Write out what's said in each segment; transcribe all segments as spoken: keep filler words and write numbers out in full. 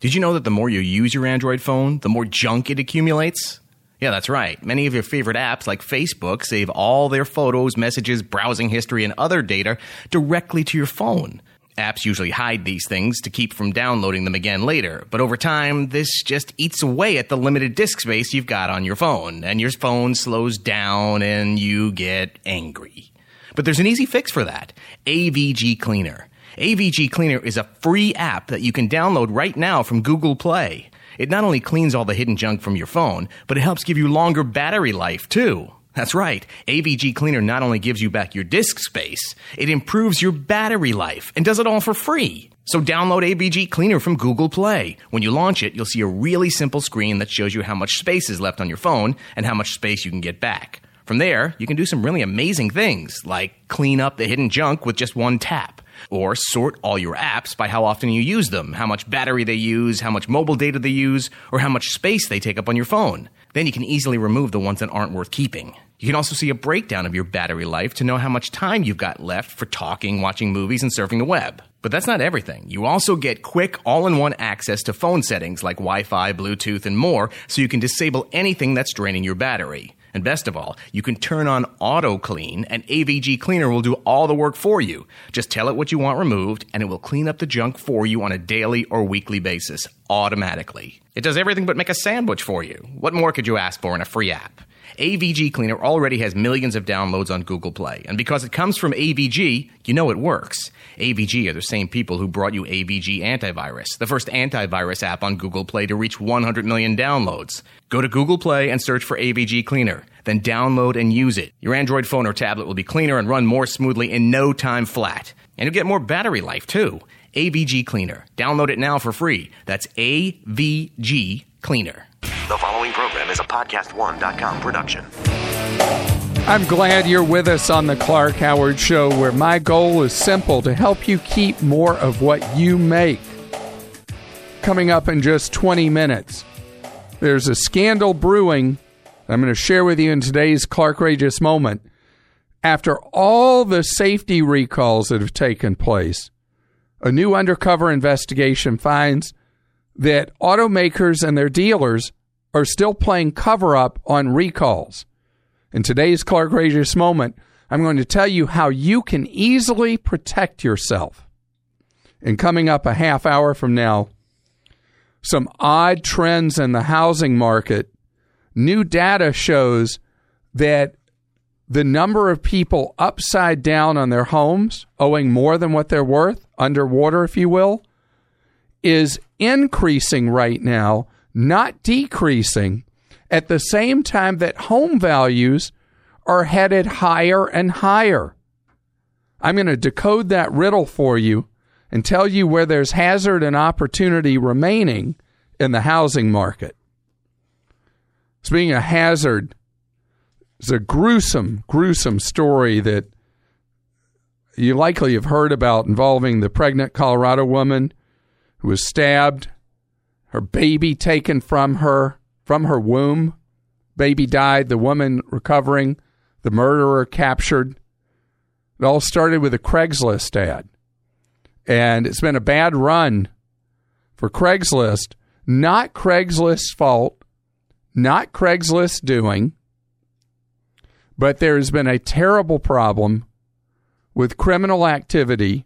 Did you know that the more you use your Android phone, the more junk it accumulates? Yeah, that's right. Many of your favorite apps like Facebook save all their photos, messages, browsing history, and other data directly to your phone. Apps usually hide these things to keep from downloading them again later, but over time, this just eats away at the limited disk space you've got on your phone, and your phone slows down and you get angry. But there's an easy fix for that. A V G Cleaner. A V G Cleaner is a free app that you can download right now from Google Play. It not only cleans all the hidden junk from your phone, but it helps give you longer battery life, too. That's right. A V G Cleaner not only gives you back your disk space, it improves your battery life and does it all for free. So download A V G Cleaner from Google Play. When you launch it, you'll see a really simple screen that shows you how much space is left on your phone and how much space you can get back. From there, you can do some really amazing things, like clean up the hidden junk with just one tap. Or sort all your apps by how often you use them, how much battery they use, how much mobile data they use, or how much space they take up on your phone. Then you can easily remove the ones that aren't worth keeping. You can also see a breakdown of your battery life to know how much time you've got left for talking, watching movies, and surfing the web. But that's not everything. You also get quick, all-in-one access to phone settings like Wi-Fi, Bluetooth, and more, so you can disable anything that's draining your battery. And best of all, you can turn on Auto Clean, and A V G Cleaner will do all the work for you. Just tell it what you want removed, and it will clean up the junk for you on a daily or weekly basis, automatically. It does everything but make a sandwich for you. What more could you ask for in a free app? A V G Cleaner already has millions of downloads on Google Play, and because it comes from A V G, you know it works. A V G are the same people who brought you A V G Antivirus, the first antivirus app on Google Play to reach one hundred million downloads. Go to Google Play and search for A V G Cleaner, then download and use it. Your Android phone or tablet will be cleaner and run more smoothly in no time flat. And you'll get more battery life, too. A V G Cleaner. Download it now for free. That's A V G Cleaner. The following program is a podcast one dot com production. I'm glad you're with us on the Clark Howard Show, where my goal is simple: to help you keep more of what you make. Coming up in just twenty minutes, there's a scandal brewing I'm going to share with you in today's Clarkrageous Moment. After all the safety recalls that have taken place, a new undercover investigation finds that automakers and their dealers are still playing cover-up on recalls. In today's Clarkrageous Moment, I'm going to tell you how you can easily protect yourself. And coming up a half hour from now, some odd trends in the housing market. New data shows that the number of people upside down on their homes, owing more than what they're worth, underwater, if you will, is increasing right now, not decreasing, at the same time that home values are headed higher and higher. I'm going to decode that riddle for you and tell you where there's hazard and opportunity remaining in the housing market. Speaking of hazard, it's a gruesome, gruesome story that you likely have heard about involving the pregnant Colorado woman who was stabbed, her baby taken from her, from her womb. Baby died, the woman recovering, the murderer captured. It all started with a Craigslist ad. And it's been a bad run for Craigslist. Not Craigslist's fault, not Craigslist doing, but there has been a terrible problem with criminal activity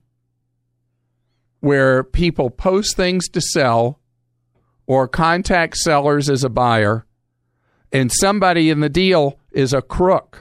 where people post things to sell or contact sellers as a buyer, and somebody in the deal is a crook.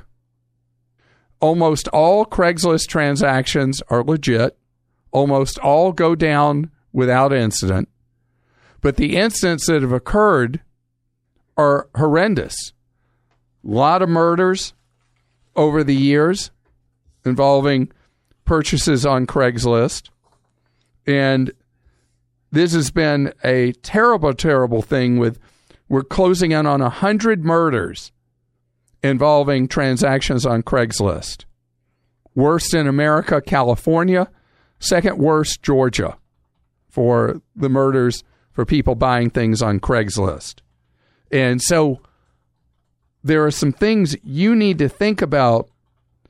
Almost all Craigslist transactions are legit. Almost all go down without incident. But the incidents that have occurred are horrendous. A lot of murders over the years involving purchases on Craigslist. And this has been a terrible, terrible thing with, we're closing in on one hundred murders involving transactions on Craigslist. Worst in America, California. Second worst, Georgia, for the murders for people buying things on Craigslist. And so there are some things you need to think about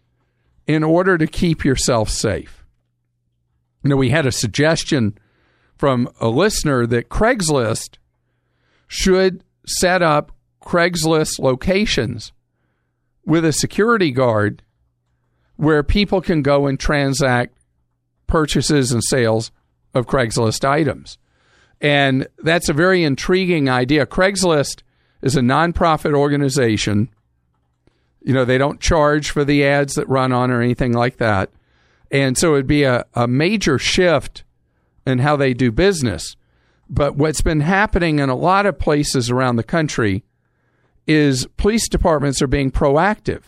in order to keep yourself safe. You know, we had a suggestion from a listener that Craigslist should set up Craigslist locations with a security guard where people can go and transact purchases and sales of Craigslist items. And that's a very intriguing idea. Craigslist is a nonprofit organization. You know, they don't charge for the ads that run on or anything like that. And so it'd be a, a major shift in how they do business. But what's been happening in a lot of places around the country is police departments are being proactive.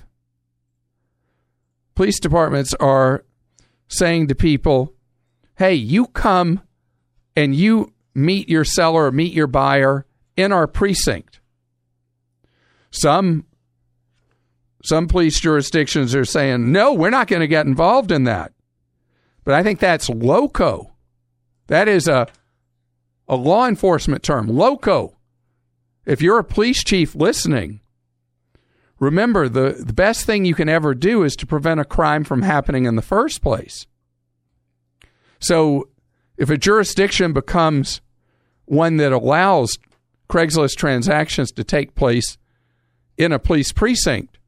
Police departments are saying to people, hey, you come and you meet your seller or meet your buyer in our precinct. Some Some police jurisdictions are saying, no, we're not going to get involved in that. But I think that's LOCO. That is a, a law enforcement term, LOCO. If you're a police chief listening, remember the, the best thing you can ever do is to prevent a crime from happening in the first place. So if a jurisdiction becomes one that allows Craigslist transactions to take place in a police precinct,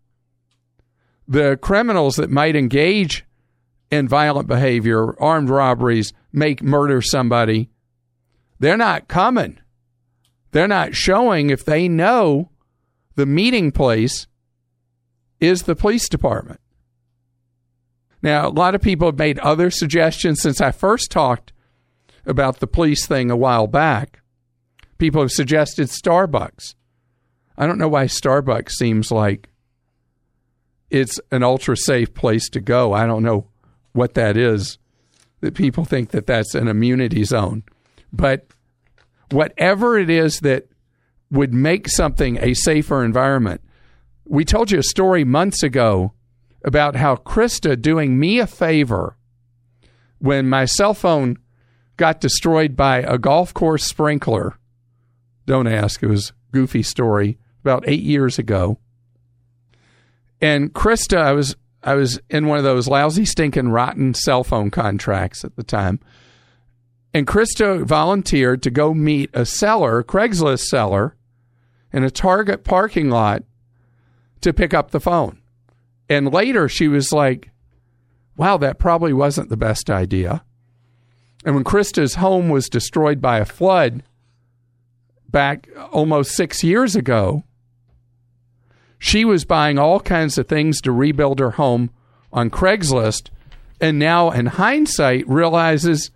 the criminals that might engage in violent behavior, armed robberies, make murder somebody, they're not coming. They're not showing if they know the meeting place is the police department. Now, a lot of people have made other suggestions since I first talked about the police thing a while back. People have suggested Starbucks. I don't know why Starbucks seems like it's an ultra-safe place to go. I don't know what that is, that people think that that's an immunity zone. But whatever it is that would make something a safer environment. We told you a story months ago about how Krista doing me a favor when my cell phone got destroyed by a golf course sprinkler. Don't ask. It was a goofy story about eight years ago. And Krista, I was I was in one of those lousy, stinking, rotten cell phone contracts at the time. And Krista volunteered to go meet a seller, a Craigslist seller, in a Target parking lot to pick up the phone. And later she was like, wow, that probably wasn't the best idea. And when Krista's home was destroyed by a flood back almost six years ago, she was buying all kinds of things to rebuild her home on Craigslist, and now in hindsight realizes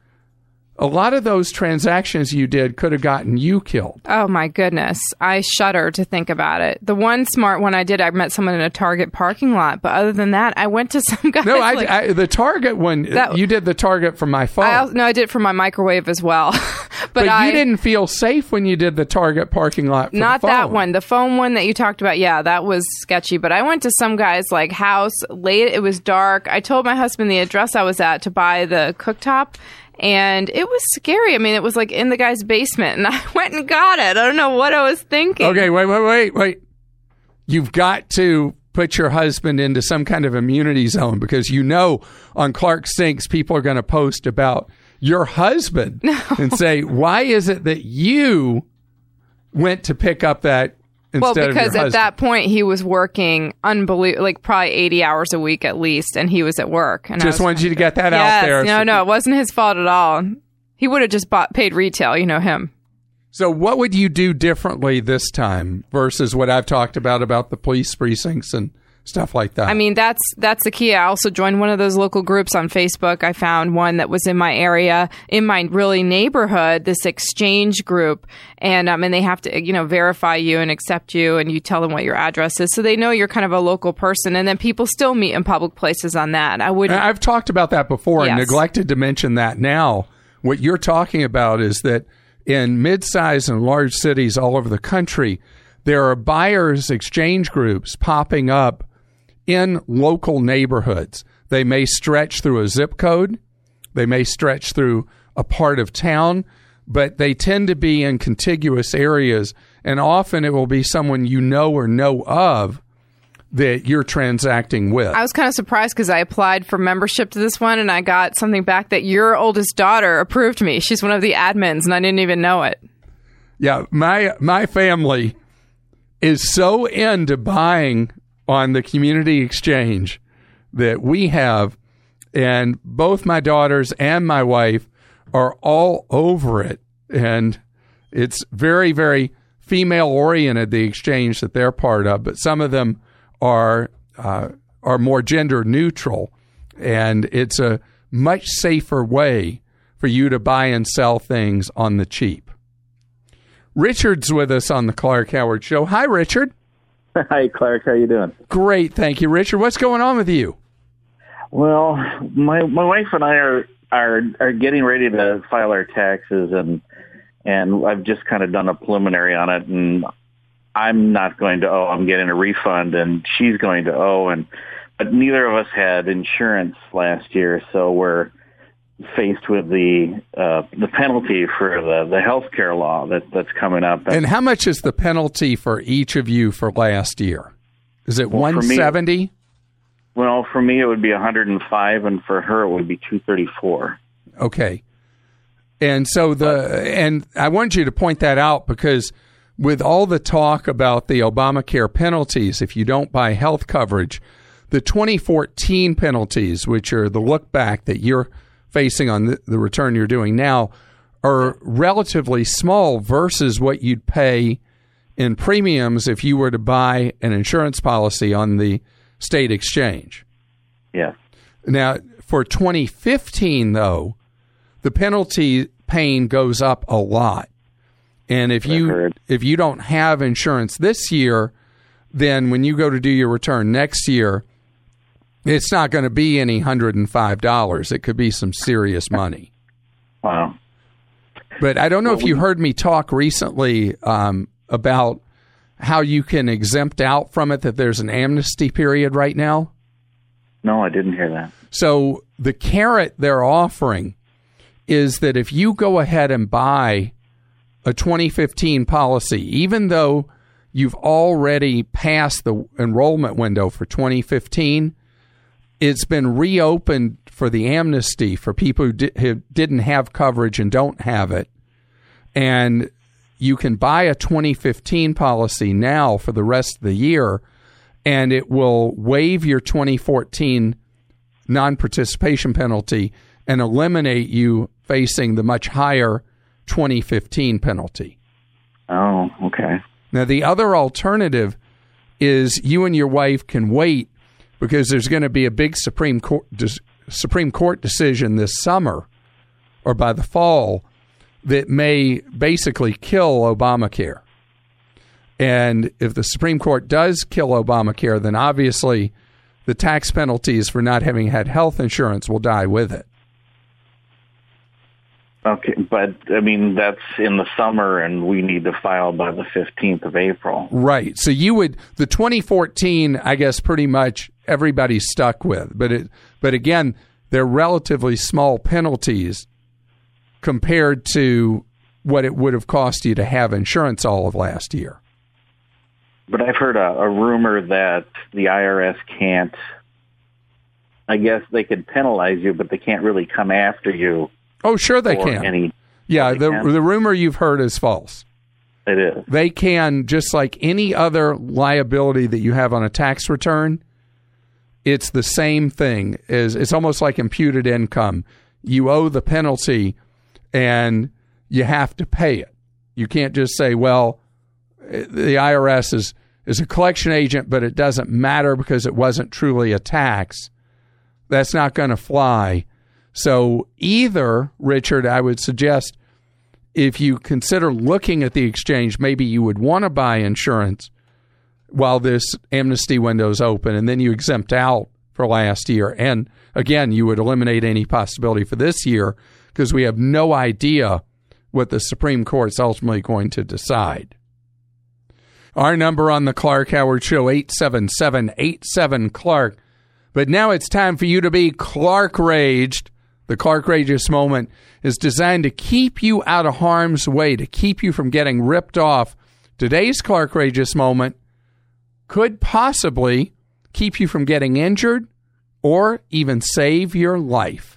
a lot of those transactions you did could have gotten you killed. Oh, my goodness. I shudder to think about it. The one smart one I did, I met someone in a Target parking lot. But other than that, I went to some guy. No, I, like, I, the Target one, that, you did the Target from my phone. I, no, I did it from my microwave as well. but but I, you didn't feel safe when you did the Target parking lot for Not the phone. that one. The phone one that you talked about, yeah, that was sketchy. But I went to some guy's like house late. It was dark. I told my husband the address I was at to buy the cooktop. And it was scary. I mean, it was like in the guy's basement, and I went and got it. I don't know what I was thinking. Okay, wait, wait, wait, wait. You've got to put your husband into some kind of immunity zone, because you know on Clark Sinks people are going to post about your husband no. and say, why is it that you went to pick up that instead well, of your because husband? At that point he was working unbelievable, like probably eighty hours a week at least, and he was at work. And Just wanted you to get that yes, out there. No, so no, it wasn't his fault at all. He would have just bought paid retail. You know him. So what would you do differently this time versus what I've talked about, about the police precincts and stuff like that? I mean, that's that's the key. I also joined one of those local groups on Facebook. I found one that was in my area, in my really neighborhood, this exchange group. And um, and they have to, you know, verify you and accept you, and you tell them what your address is, so they know you're kind of a local person. And then people still meet in public places on that. I wouldn't. I've talked about that before yes. and neglected to mention that now. What you're talking about is that in mid-sized and large cities all over the country, there are buyers exchange groups popping up in local neighborhoods. They may stretch through a zip code. They may stretch through a part of town, but they tend to be in contiguous areas, and often it will be someone you know or know of that you're transacting with. I was kind of surprised because I applied for membership to this one and I got something back that your oldest daughter approved me. She's one of the admins and I didn't even know it. Yeah, my my family is so into buying on the community exchange that we have, and both my daughters and my wife are all over it. And it's very, very female-oriented, the exchange that they're part of, but some of them are uh, are more gender-neutral, and it's a much safer way for you to buy and sell things on the cheap. Richard's with us on the Clark Howard Show. Hi, Richard. Hi, Clark. How you doing? Great, thank you, Richard. What's going on with you? Well, my my wife and I are are are getting ready to file our taxes, and and I've just kind of done a preliminary on it, and I'm not going to owe. I'm getting a refund, and she's going to owe, and but neither of us had insurance last year, so we're faced with the uh, the penalty for the the health care law that that's coming up. And how much is the penalty for each of you for last year? Is it Well, for one me- seventy? Well, for me it would be one hundred five, and for her it would be two thirty-four. Okay. And so the and I want you to point that out because with all the talk about the Obamacare penalties, if you don't buy health coverage, the twenty fourteen penalties, which are the look back that you're facing on the, the return you're doing now, are relatively small versus what you'd pay in premiums if you were to buy an insurance policy on the state exchange. Yeah. Now, for twenty fifteen, though, the penalty paying goes up a lot. And if you heard. if you don't have insurance this year, then when you go to do your return next year, it's not going to be any one hundred five dollars. It could be some serious money. Wow. But I don't know Well, if you we- heard me talk recently um, about how you can exempt out from it, that there's an amnesty period right now. No, I didn't hear that. So the carrot they're offering is that if you go ahead and buy a twenty fifteen policy, even though you've already passed the enrollment window for twenty fifteen, it's been reopened for the amnesty for people who, di- who didn't have coverage and don't have it. And you can buy a twenty fifteen policy now for the rest of the year, and it will waive your twenty fourteen non-participation penalty and eliminate you facing the much higher twenty fifteen penalty. Oh, okay. Now, the other alternative is you and your wife can wait because there's going to be a big Supreme Court des- Supreme Court decision this summer or by the fall that may basically kill Obamacare. And if the Supreme Court does kill Obamacare, then obviously the tax penalties for not having had health insurance will die with it. Okay, but I mean that's in the summer, and we need to file by the fifteenth of April. Right. So you would the twenty fourteen, I guess, pretty much everybody's stuck with, but it but again, they're relatively small penalties compared to what it would have cost you to have insurance all of last year. But I've heard a, a rumor that the I R S can't. I guess they could penalize you, but they can't really come after you. Oh, sure they for can. Any, yeah, they the can? the rumor you've heard is false. It is. They can, just like any other liability that you have on a tax return, it's the same thing. Is It's almost like imputed income. You owe the penalty, and you have to pay it. You can't just say, well, the I R S is, is a collection agent, but it doesn't matter because it wasn't truly a tax. That's not going to fly. So either, Richard, I would suggest if you consider looking at the exchange, maybe you would want to buy insurance while this amnesty window is open, and then you exempt out for last year. And again, you would eliminate any possibility for this year because we have no idea what the Supreme Court's ultimately going to decide. Our number on the Clark Howard Show, eight seven seven, eight seven, Clark. But now it's time for you to be Clark Raged. The Clark Rageous moment is designed to keep you out of harm's way, to keep you from getting ripped off. Today's Clark Rageous moment could possibly keep you from getting injured, or even save your life.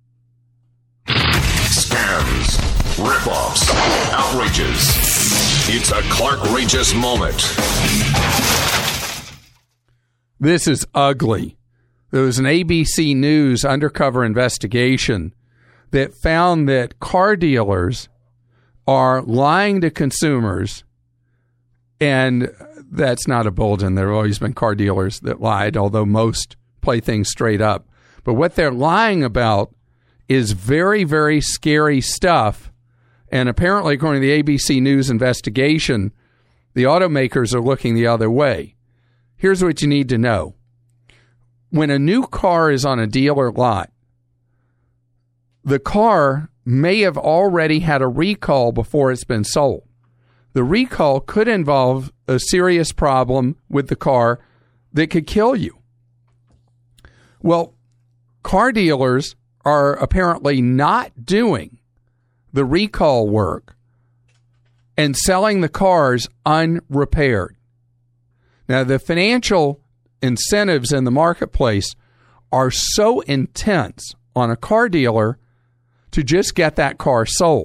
Scams, rip-offs, outrages. It's a Clark-rageous moment. This is ugly. There was an A B C News undercover investigation that found that car dealers are lying to consumers, and that's not a bulletin. There have always been car dealers that lied, although most play things straight up. But what they're lying about is very, very scary stuff. And apparently, according to the A B C News investigation, the automakers are looking the other way. Here's what you need to know. When a new car is on a dealer lot, the car may have already had a recall before it's been sold. The recall could involve a serious problem with the car that could kill you. Well, car dealers are apparently not doing the recall work and selling the cars unrepaired. Now, the financial incentives in the marketplace are so intense on a car dealer to just get that car sold.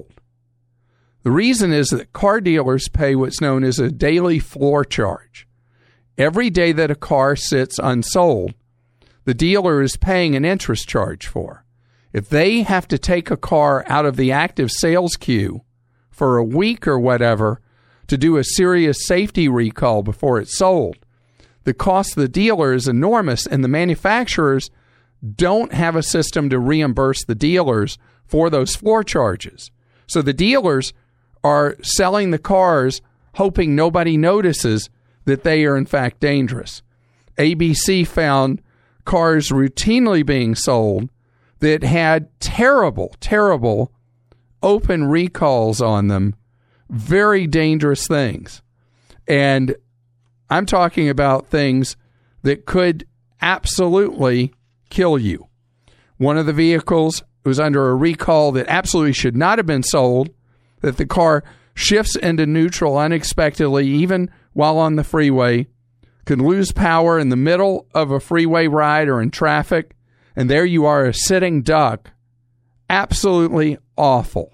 The reason is that car dealers pay what's known as a daily floor charge. Every day that a car sits unsold, the dealer is paying an interest charge for. If they have to take a car out of the active sales queue for a week or whatever to do a serious safety recall before it's sold, the cost of the dealer is enormous, and the manufacturers don't have a system to reimburse the dealers for those floor charges. So the dealers are selling the cars hoping nobody notices that they are in fact dangerous. A B C found cars routinely being sold that had terrible, terrible open recalls on them, very dangerous things. And I'm talking about things that could absolutely kill you. One of the vehicles was under a recall that absolutely should not have been sold, that the car shifts into neutral unexpectedly, even while on the freeway, could lose power in the middle of a freeway ride or in traffic, and there you are, a sitting duck. Absolutely awful.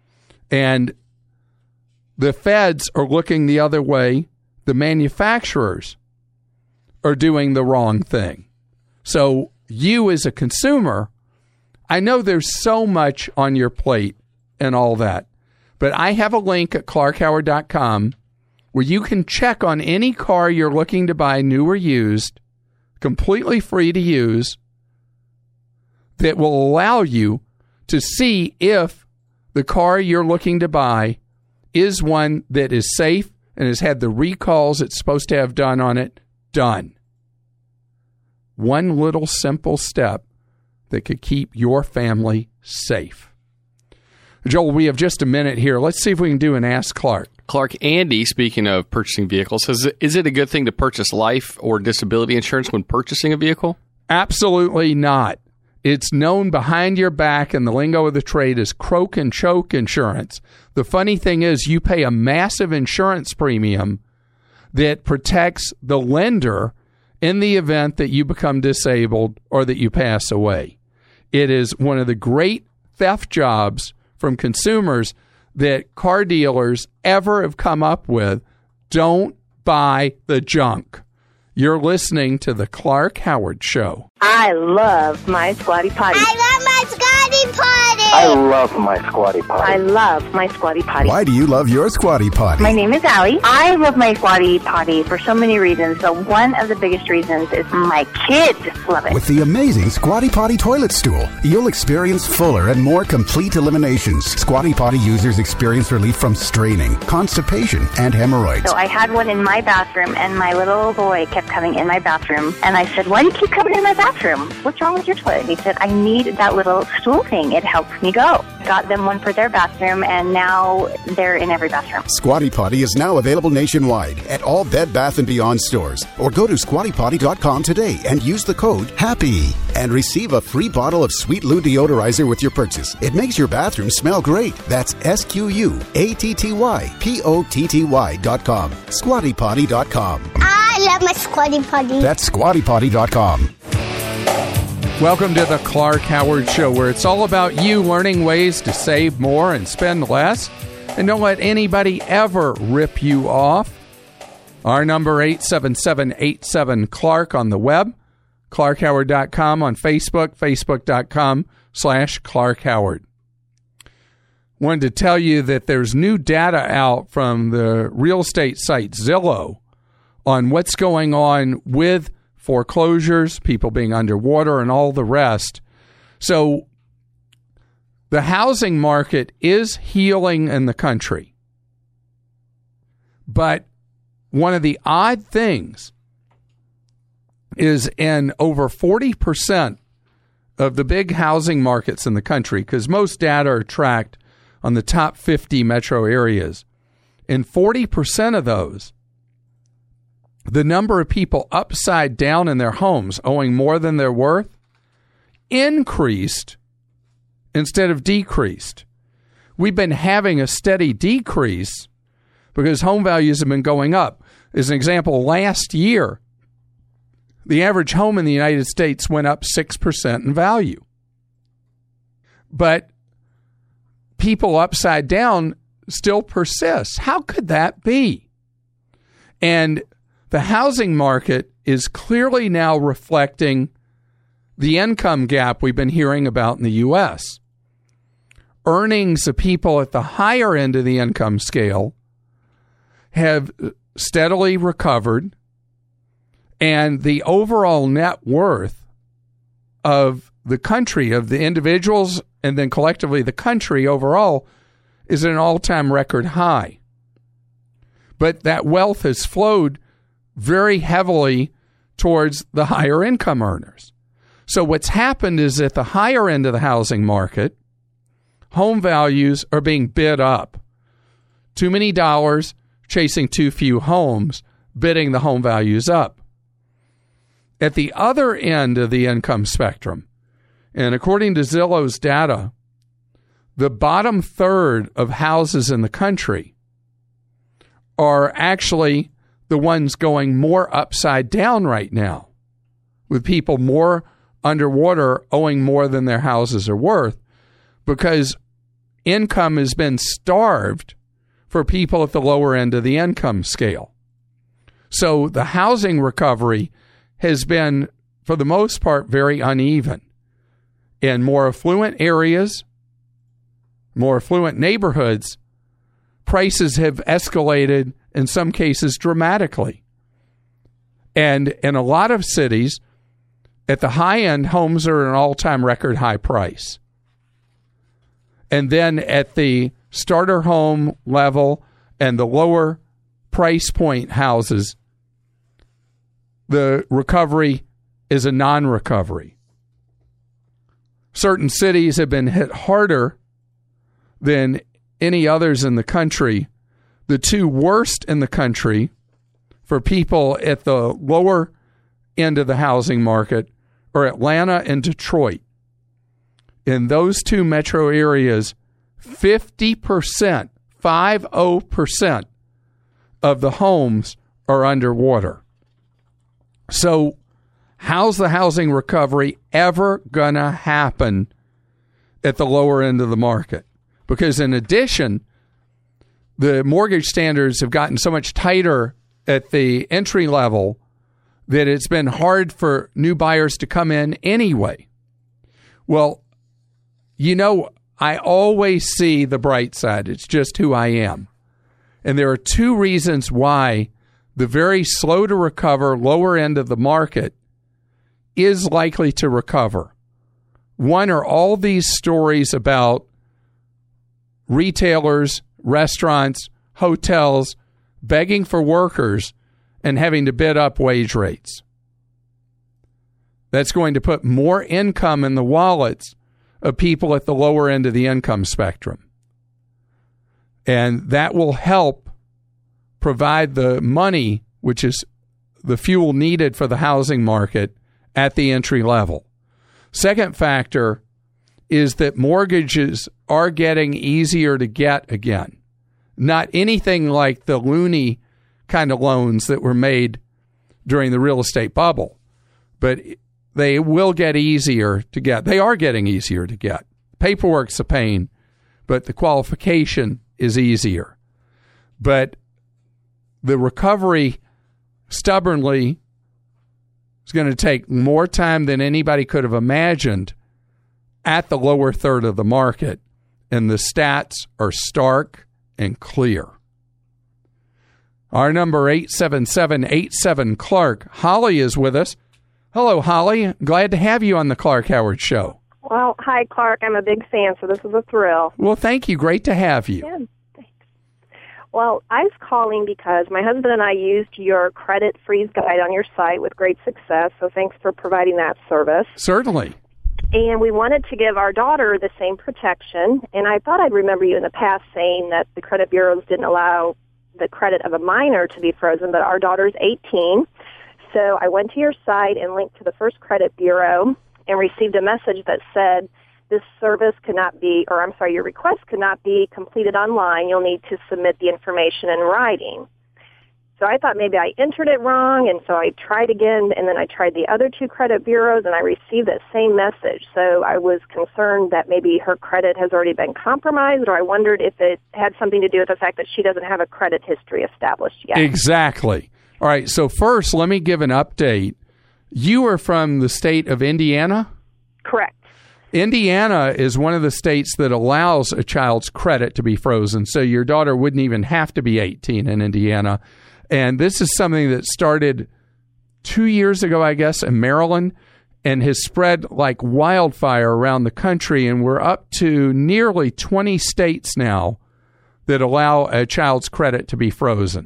And the feds are looking the other way. The manufacturers are doing the wrong thing. So you as a consumer, I know there's so much on your plate and all that, but I have a link at clark howard dot com where you can check on any car you're looking to buy, new or used, completely free to use, that will allow you to see if the car you're looking to buy is one that is safe and has had the recalls it's supposed to have done on it done. One little simple step that could keep your family safe. Joel, we have just a minute here. Let's see if we can do an Ask Clark. Clark, Andy, speaking of purchasing vehicles, says, is it a good thing to purchase life or disability insurance when purchasing a vehicle? Absolutely not. It's known behind your back in the lingo of the trade as croak and choke insurance. The funny thing is you pay a massive insurance premium that protects the lender in the event that you become disabled or that you pass away. It is one of the great theft jobs from consumers that car dealers ever have come up with. Don't buy the junk. You're listening to The Clark Howard Show. I love my Squatty Potty. I love my Squatty Potty. I love my Squatty Potty. I love my Squatty Potty. Why do you love your Squatty Potty? My name is Allie. I love my Squatty Potty for so many reasons. So one of the biggest reasons is my kids love it. With the amazing Squatty Potty toilet stool, you'll experience fuller and more complete eliminations. Squatty Potty users experience relief from straining, constipation, and hemorrhoids. So I had one in my bathroom, and my little boy kept coming in my bathroom. And I said, why do you keep coming in my bathroom? What's wrong with your toilet? He said, I need that little stool thing. It helps me go. Got them one for their bathroom, and now they're in every bathroom. Squatty Potty is now available nationwide at all Bed Bath and Beyond stores. Or go to squatty potty dot com today and use the code HAPPY and receive a free bottle of Sweet Lou deodorizer with your purchase. It makes your bathroom smell great. That's S Q U A T T Y P O T T Y dot com. squatty potty dot com. I love my Squatty Potty. That's squatty potty dot com. Welcome to the Clark Howard Show, where it's all about you learning ways to save more and spend less, and don't let anybody ever rip you off. Our number, eight seven seven eight seven Clark on the web, clark howard dot com on Facebook, facebook dot com slash Clark Howard. Wanted to tell you that there's new data out from the real estate site Zillow on what's going on with foreclosures, people being underwater, and all the rest. So the housing market is healing in the country. But one of the odd things is in over forty percent of the big housing markets in the country, because most data are tracked on the top fifty metro areas. In forty percent of those, the number of people upside down in their homes owing more than they're worth increased instead of decreased. We've been having a steady decrease because home values have been going up. As an example, last year, the average home in the United States went up six percent in value. But people upside down still persists. How could that be? And the housing market is clearly now reflecting the income gap we've been hearing about in the U S. Earnings of people at the higher end of the income scale have steadily recovered, and the overall net worth of the country, of the individuals, and then collectively the country overall, is at an all-time record high. But that wealth has flowed very heavily towards the higher income earners. So what's happened is at the higher end of the housing market, home values are being bid up. Too many dollars chasing too few homes, bidding the home values up. At the other end of the income spectrum, and according to Zillow's data, the bottom third of houses in the country are actually the ones going more upside down right now, with people more underwater owing more than their houses are worth, because income has been starved for people at the lower end of the income scale. So the housing recovery has been, for the most part, very uneven. In more affluent areas, more affluent neighborhoods, prices have escalated, in some cases, dramatically. And in a lot of cities, at the high end, homes are at an all-time record high price. And then at the starter home level and the lower price point houses, the recovery is a non-recovery. Certain cities have been hit harder than any others in the country. The two worst in the country for people at the lower end of the housing market are Atlanta and Detroit. In those two metro areas, fifty percent, fifty percent of the homes are underwater. So how's the housing recovery ever going to happen at the lower end of the market? Because in addition, the mortgage standards have gotten so much tighter at the entry level that it's been hard for new buyers to come in anyway. Well, you know, I always see the bright side. It's just who I am. And there are two reasons why the very slow to recover lower end of the market is likely to recover. One are all these stories about retailers, restaurants, hotels begging for workers and having to bid up wage rates. That's going to put more income in the wallets of people at the lower end of the income spectrum. And that will help provide the money, which is the fuel needed for the housing market at the entry level. Second factor is that mortgages are getting easier to get again. Not anything like the loony kind of loans that were made during the real estate bubble, but they will get easier to get. They are getting easier to get. Paperwork's a pain, but the qualification is easier. But the recovery, stubbornly, is going to take more time than anybody could have imagined at the lower third of the market, and the stats are stark and clear. Our number, eight seven seven eight seven Clark. Holly is with us. Hello, Holly. Glad to have you on the Clark Howard Show. Well, hi, Clark. I'm a big fan, so this is a thrill. Well, thank you. Great to have you. Yeah, thanks. Well, I was calling because my husband and I used your credit freeze guide on your site with great success, so thanks for providing that service. Certainly. And we wanted to give our daughter the same protection, and I thought I'd remember you in the past saying that the credit bureaus didn't allow the credit of a minor to be frozen, but our daughter's eighteen. So I went to your site and linked to the First Credit Bureau and received a message that said this service cannot be, or I'm sorry, your request cannot be completed online. You'll need to submit the information in writing. So I thought maybe I entered it wrong, and so I tried again, and then I tried the other two credit bureaus, and I received that same message. So I was concerned that maybe her credit has already been compromised, or I wondered if it had something to do with the fact that she doesn't have a credit history established yet. Exactly. All right, so first, let me give an update. You are from the state of Indiana? Correct. Indiana is one of the states that allows a child's credit to be frozen, so your daughter wouldn't even have to be eighteen in Indiana. And this is something that started two years ago, I guess, in Maryland, and has spread like wildfire around the country, and we're up to nearly twenty states now that allow a child's credit to be frozen.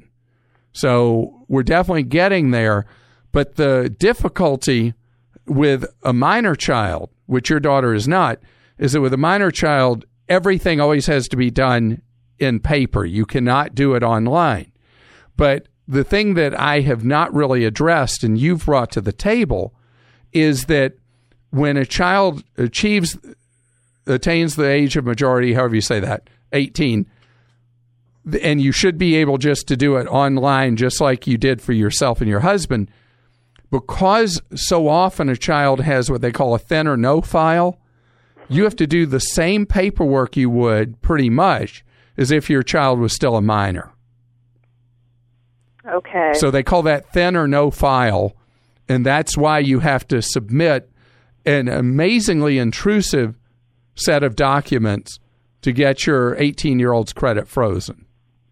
So we're definitely getting there, but the difficulty with a minor child, which your daughter is not, is that with a minor child, everything always has to be done in paper. You cannot do it online. But the thing that I have not really addressed and you've brought to the table is that when a child achieves, attains the age of majority, however you say that, eighteen, and you should be able just to do it online just like you did for yourself and your husband, because so often a child has what they call a thin or no file, you have to do the same paperwork you would pretty much as if your child was still a minor. Okay. So they call that thin or no file, and that's why you have to submit an amazingly intrusive set of documents to get your eighteen-year-old's credit frozen.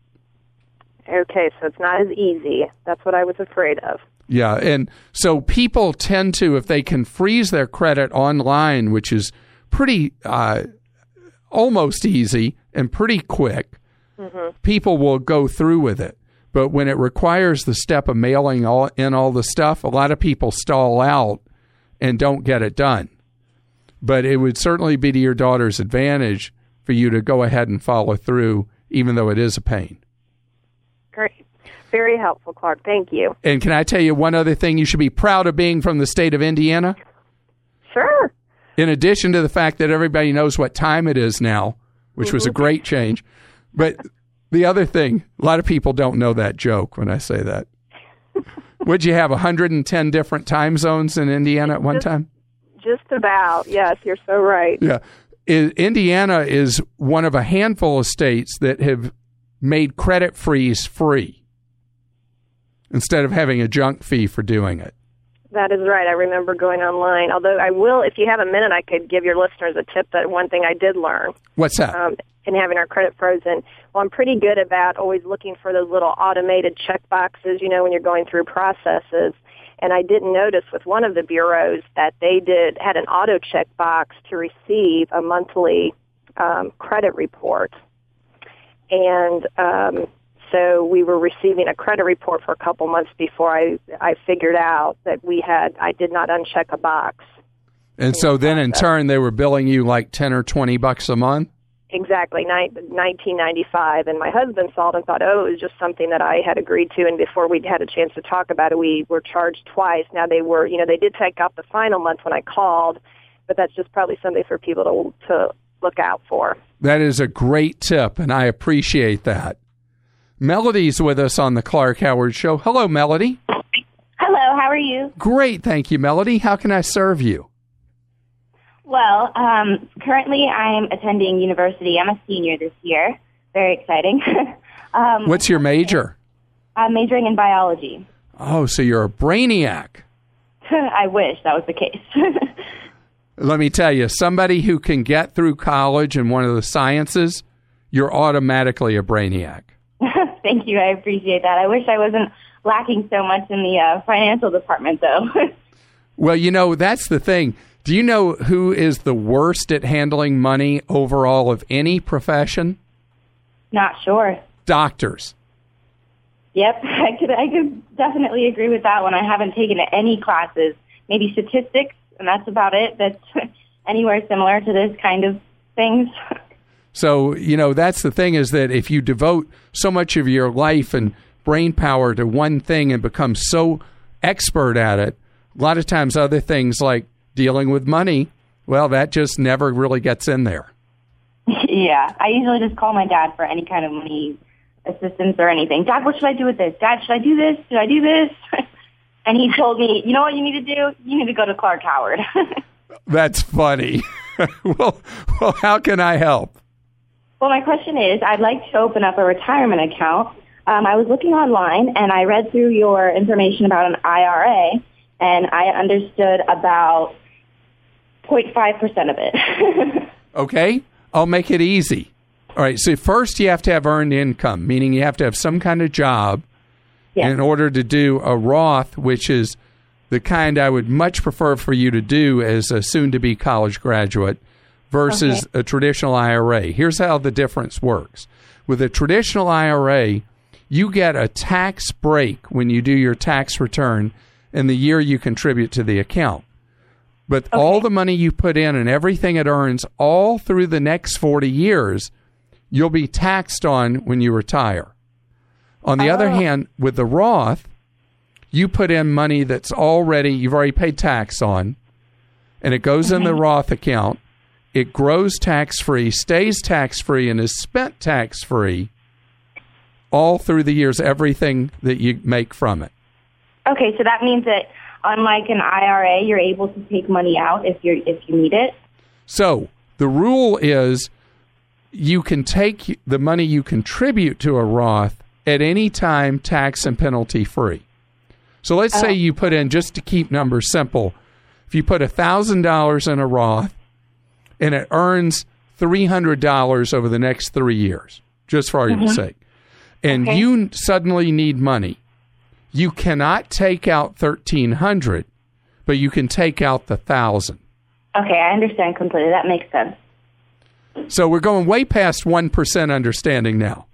Okay, so it's not as easy. That's what I was afraid of. Yeah, and so people tend to, if they can freeze their credit online, which is pretty uh, almost easy and pretty quick, mm-hmm. people will go through with it. But when it requires the step of mailing all, in all the stuff, a lot of people stall out and don't get it done. But it would certainly be to your daughter's advantage for you to go ahead and follow through, even though it is a pain. Great. Very helpful, Clark. Thank you. And can I tell you one other thing you should be proud of being from the state of Indiana? Sure. In addition to the fact that everybody knows what time it is now, which mm-hmm. was a great change. But the other thing, a lot of people don't know that joke when I say that. Would you have one hundred ten different time zones in Indiana at one just, time? Just about. Yes, you're so right. Yeah. I, Indiana is one of a handful of states that have made credit freeze free instead of having a junk fee for doing it. That is right. I remember going online. Although I will, if you have a minute, I could give your listeners a tip that one thing I did learn. What's that? Um, in having our credit frozen. Well, I'm pretty good about always looking for those little automated check boxes, you know, when you're going through processes. And I didn't notice with one of the bureaus that they did had an auto check box to receive a monthly um, credit report. And um, so we were receiving a credit report for a couple months before I, I figured out that we had, I did not uncheck a box. And so then in turn, they were billing you like ten or twenty bucks a month? Exactly, nineteen ninety-five. And my husband saw it and thought, oh, it was just something that I had agreed to. And before we'd had a chance to talk about it, we were charged twice. Now they were, you know, they did take out the final month when I called, but that's just probably something for people to to look out for. That is a great tip, and I appreciate that. Melody's with us on the Clark Howard Show. Hello, Melody. Hello, you? Great, thank you, Melody. How can I serve you? Well, um, currently I'm attending university. I'm a senior this year. Very exciting. um, What's your major? I'm majoring in biology. Oh, so you're a brainiac. I wish that was the case. Let me tell you, somebody who can get through college in one of the sciences, you're automatically a brainiac. Thank you. I appreciate that. I wish I wasn't lacking so much in the uh, financial department, though. Well, you know, that's the thing. Do you know who is the worst at handling money overall of any profession? Not sure. Doctors. Yep, I could I could definitely agree with that one. I haven't taken any classes, maybe statistics, and that's about it. That's anywhere similar to this kind of things. So, you know, that's the thing, is that if you devote so much of your life and brain power to one thing and become so expert at it, a lot of times other things like dealing with money, well, that just never really gets in there. Yeah, I usually just call my dad for any kind of money assistance or anything. Dad, what should I do with this? Dad, should I do this? Should I do this? And he told me, you know what you need to do? You need to go to Clark Howard. That's funny. well, well, how can I help? Well, my question is, I'd like to open up a retirement account. Um, I was looking online, and I read through your information about an I R A, and I understood about zero point five percent of it. Okay, I'll make it easy. All right, so first you have to have earned income, meaning you have to have some kind of job yes. in order to do a Roth, which is the kind I would much prefer for you to do as a soon-to-be college graduate versus okay. a traditional I R A. Here's how the difference works. With a traditional I R A, you get a tax break when you do your tax return in the year you contribute to the account. But okay. all the money you put in and everything it earns all through the next forty years, you'll be taxed on when you retire. On the oh. other hand, with the Roth, you put in money that's already, you've already paid tax on, and it goes mm-hmm. in the Roth account. It grows tax-free, stays tax-free, and is spent tax-free all through the years, everything that you make from it. Okay, so that means that unlike an I R A, you're able to take money out if you if you need it? So the rule is you can take the money you contribute to a Roth at any time, tax and penalty free. So let's oh. say you put in, just to keep numbers simple, if you put one thousand dollars in a Roth and it earns three hundred dollars over the next three years, just for argument's mm-hmm. sake, and okay. you suddenly need money, you cannot take out thirteen hundred dollars, but you can take out the one thousand dollars. Okay, I understand completely. That makes sense. So we're going way past one percent understanding now.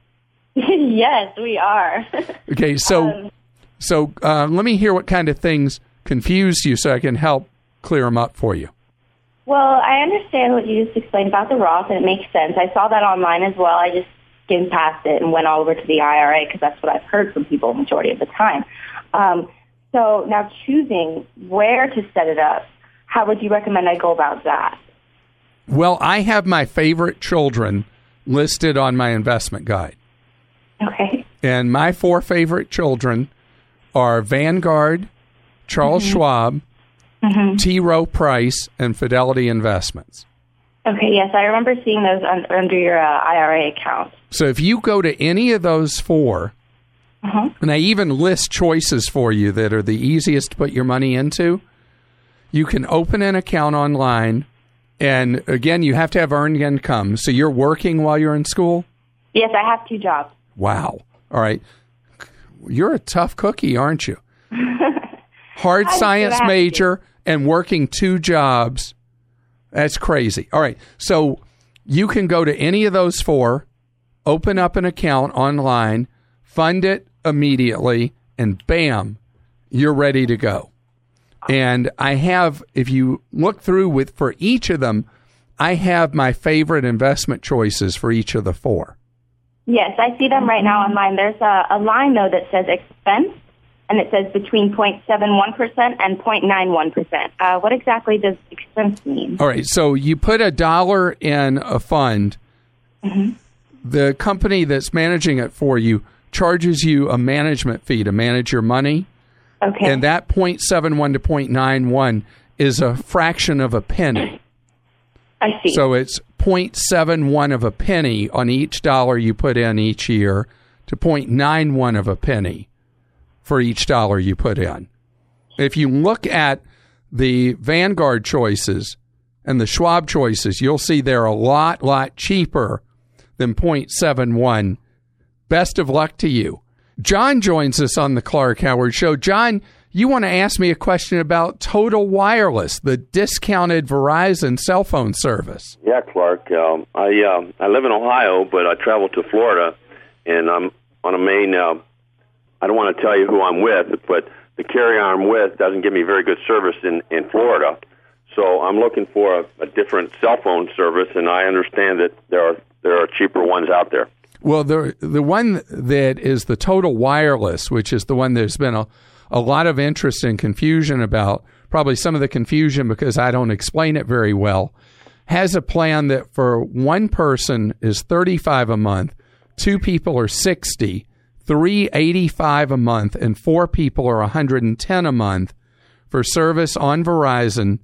Yes, we are. Okay, so um, so uh, let me hear what kind of things confused you so I can help clear them up for you. Well, I understand what you just explained about the Roth, and it makes sense. I saw that online as well. I just skimmed past it and went all over to the I R A because that's what I've heard from people the majority of the time. Um, so now choosing where to set it up, how would you recommend I go about that? Well, I have my favorite children listed on my investment guide. Okay. And my four favorite children are Vanguard, Charles mm-hmm. Schwab, mm-hmm. T. Rowe Price, and Fidelity Investments. Okay, yes, I remember seeing those un- under your uh, I R A account. So if you go to any of those four, uh-huh. and I even list choices for you that are the easiest to put your money into, you can open an account online, and again, you have to have earned income. So you're working while you're in school? Yes, I have two jobs. Wow. All right. You're a tough cookie, aren't you? Hard science major and working two jobs. That's crazy. All right. So you can go to any of those four, open up an account online, fund it immediately, and bam, you're ready to go. And I have, if you look through with for each of them, I have my favorite investment choices for each of the four. Yes, I see them right now online. There's a, a line, though, that says expense, and it says between zero point seven one percent and zero point nine one percent. Uh, what exactly does expense mean? All right, so you put a dollar in a fund. Mm-hmm. The company that's managing it for you charges you a management fee to manage your money. Okay. And that zero point seven one to zero point nine one is a fraction of a penny. I see. So it's zero point seven one of a penny on each dollar you put in each year to zero point nine one of a penny for each dollar you put in. If you look at the Vanguard choices and the Schwab choices, you'll see they're a lot, lot cheaper than zero point seven one. Best of luck to you. John joins us on the Clark Howard Show. John, you want to ask me a question about Total Wireless, the discounted Verizon cell phone service. Yeah, Clark. Um, I um, I live in Ohio, but I travel to Florida, and I'm on a main. Uh, I don't want to tell you who I'm with, but the carrier I'm with doesn't give me very good service in, in Florida. So I'm looking for a, a different cell phone service, and I understand that there are there are cheaper ones out there. Well, the the one that is the Total Wireless, which is the one there's been a, a lot of interest and confusion about, probably some of the confusion because I don't explain it very well, has a plan that for one person is thirty-five a month, two people are sixty, three eighty-five a month, and four people are one hundred ten a month for service on Verizon,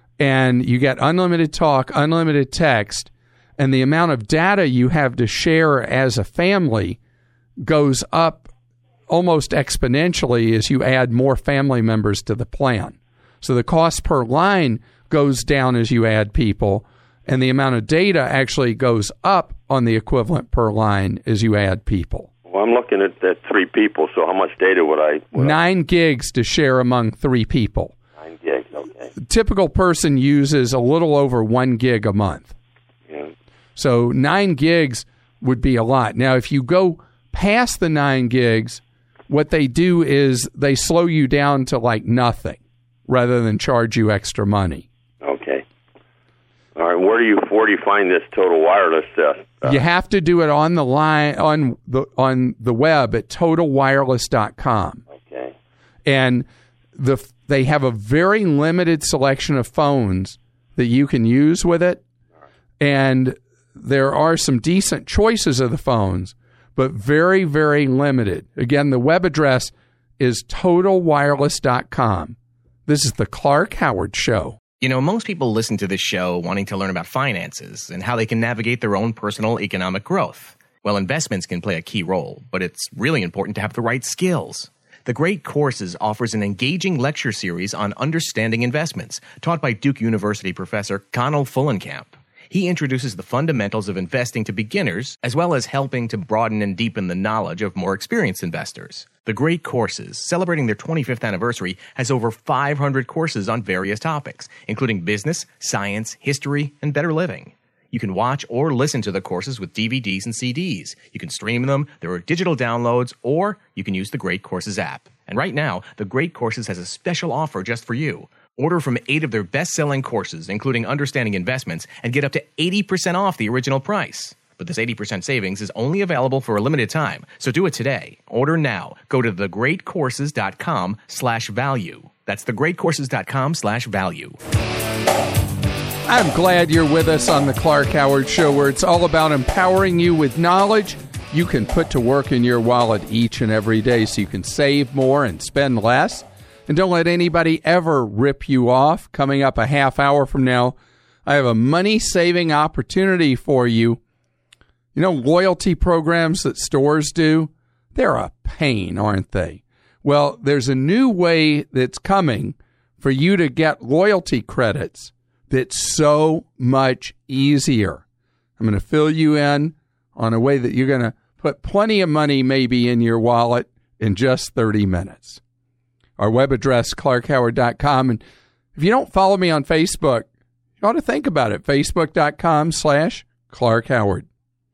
and you get unlimited talk, unlimited text, and the amount of data you have to share as a family goes up almost exponentially as you add more family members to the plan. So the cost per line goes down as you add people, and the amount of data actually goes up on the equivalent per line as you add people. Well, I'm looking at, at three people, so how much data would I... Would Nine I... gigs to share among three people. Nine gigs, okay. The typical person uses a little over one gig a month. Yeah. So nine gigs would be a lot. Now, if you go past the nine gigs, what they do is they slow you down to like nothing rather than charge you extra money. Okay. All right. Where do you where do you find this Total Wireless stuff? Uh, you have to do it on the line on the on the web at total wireless dot com. Okay. And the they have a very limited selection of phones that you can use with it, and there are some decent choices of the phones, but very, very limited. Again, the web address is total wireless dot com. This is the Clark Howard Show. You know, most people listen to this show wanting to learn about finances and how they can navigate their own personal economic growth. Well, investments can play a key role, but it's really important to have the right skills. The Great Courses offers an engaging lecture series on understanding investments, taught by Duke University professor Connell Fullenkamp. He introduces the fundamentals of investing to beginners, as well as helping to broaden and deepen the knowledge of more experienced investors. The Great Courses, celebrating their twenty-fifth anniversary, has over five hundred courses on various topics, including business, science, history, and better living. You can watch or listen to the courses with D V Ds and C Ds. You can stream them, there are digital downloads, or you can use the Great Courses app. And right now, the Great Courses has a special offer just for you. Order from eight of their best-selling courses, including Understanding Investments, and get up to eighty percent off the original price. But this eighty percent savings is only available for a limited time, so do it today. Order now. Go to thegreatcourses.com slash value. That's thegreatcourses.com slash value. I'm glad you're with us on the Clark Howard Show, where it's all about empowering you with knowledge you can put to work in your wallet each and every day so you can save more and spend less. And don't let anybody ever rip you off. Coming up a half hour from now, I have a money-saving opportunity for you. You know, loyalty programs that stores do, they're a pain, aren't they? Well, there's a new way that's coming for you to get loyalty credits that's so much easier. I'm going to fill you in on a way that you're going to put plenty of money maybe in your wallet in just thirty minutes. Our web address, clark howard dot com. And if you don't follow me on Facebook, you ought to think about it. Facebook.com slash Clark Howard.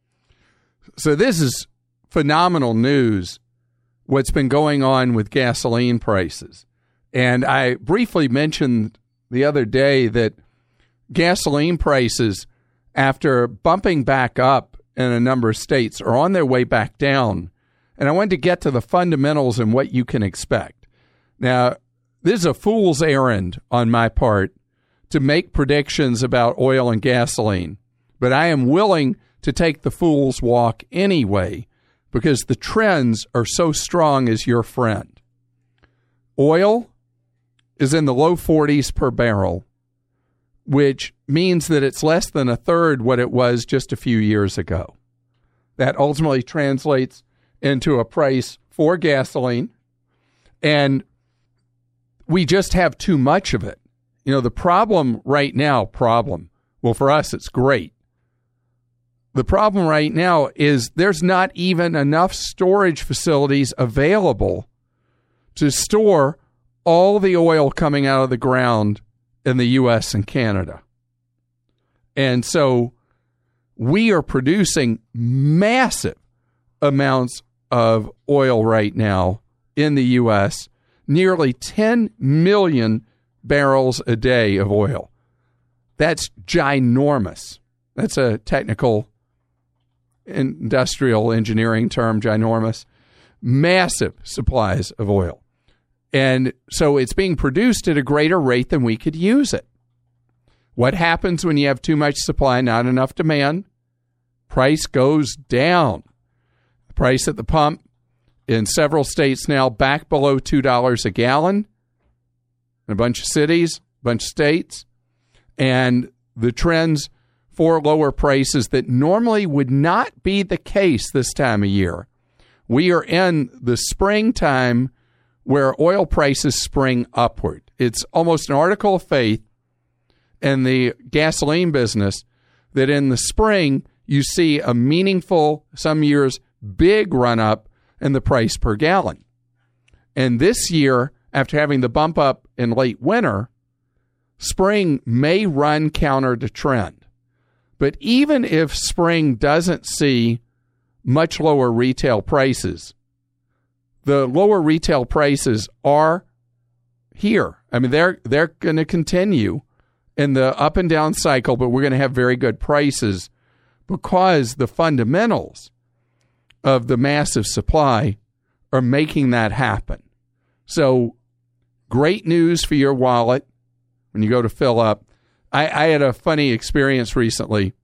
So this is phenomenal news, what's been going on with gasoline prices. And I briefly mentioned the other day that gasoline prices, after bumping back up in a number of states, are on their way back down. And I wanted to get to the fundamentals and what you can expect. Now, this is a fool's errand on my part to make predictions about oil and gasoline, but I am willing to take the fool's walk anyway because the trends are so strong as your friend. Oil is in the low forties per barrel, which means that it's less than a third what it was just a few years ago. That ultimately translates into a price for gasoline, and we just have too much of it. You know, the problem right now, problem, well, for us, it's great. The problem right now is there's not even enough storage facilities available to store all the oil coming out of the ground in the U S and Canada. And so we are producing massive amounts of oil right now in the U S, nearly ten million barrels a day of oil. That's ginormous. That's a technical industrial engineering term, ginormous. Massive supplies of oil. And so it's being produced at a greater rate than we could use it. What happens when you have too much supply, not enough demand? Price goes down. The price at the pump in several states now back below two dollars a gallon. In a bunch of cities, a bunch of states. And the trends for lower prices that normally would not be the case this time of year. We are in the springtime where oil prices spring upward. It's almost an article of faith in the gasoline business that in the spring you see a meaningful, some years, big run-up in the price per gallon. And this year, after having the bump up in late winter, spring may run counter to trend. But even if spring doesn't see much lower retail prices, the lower retail prices are here. I mean, they're they're going to continue in the up and down cycle, but we're going to have very good prices because the fundamentals of the massive supply are making that happen. So great news for your wallet when you go to fill up. I, I had a funny experience recently.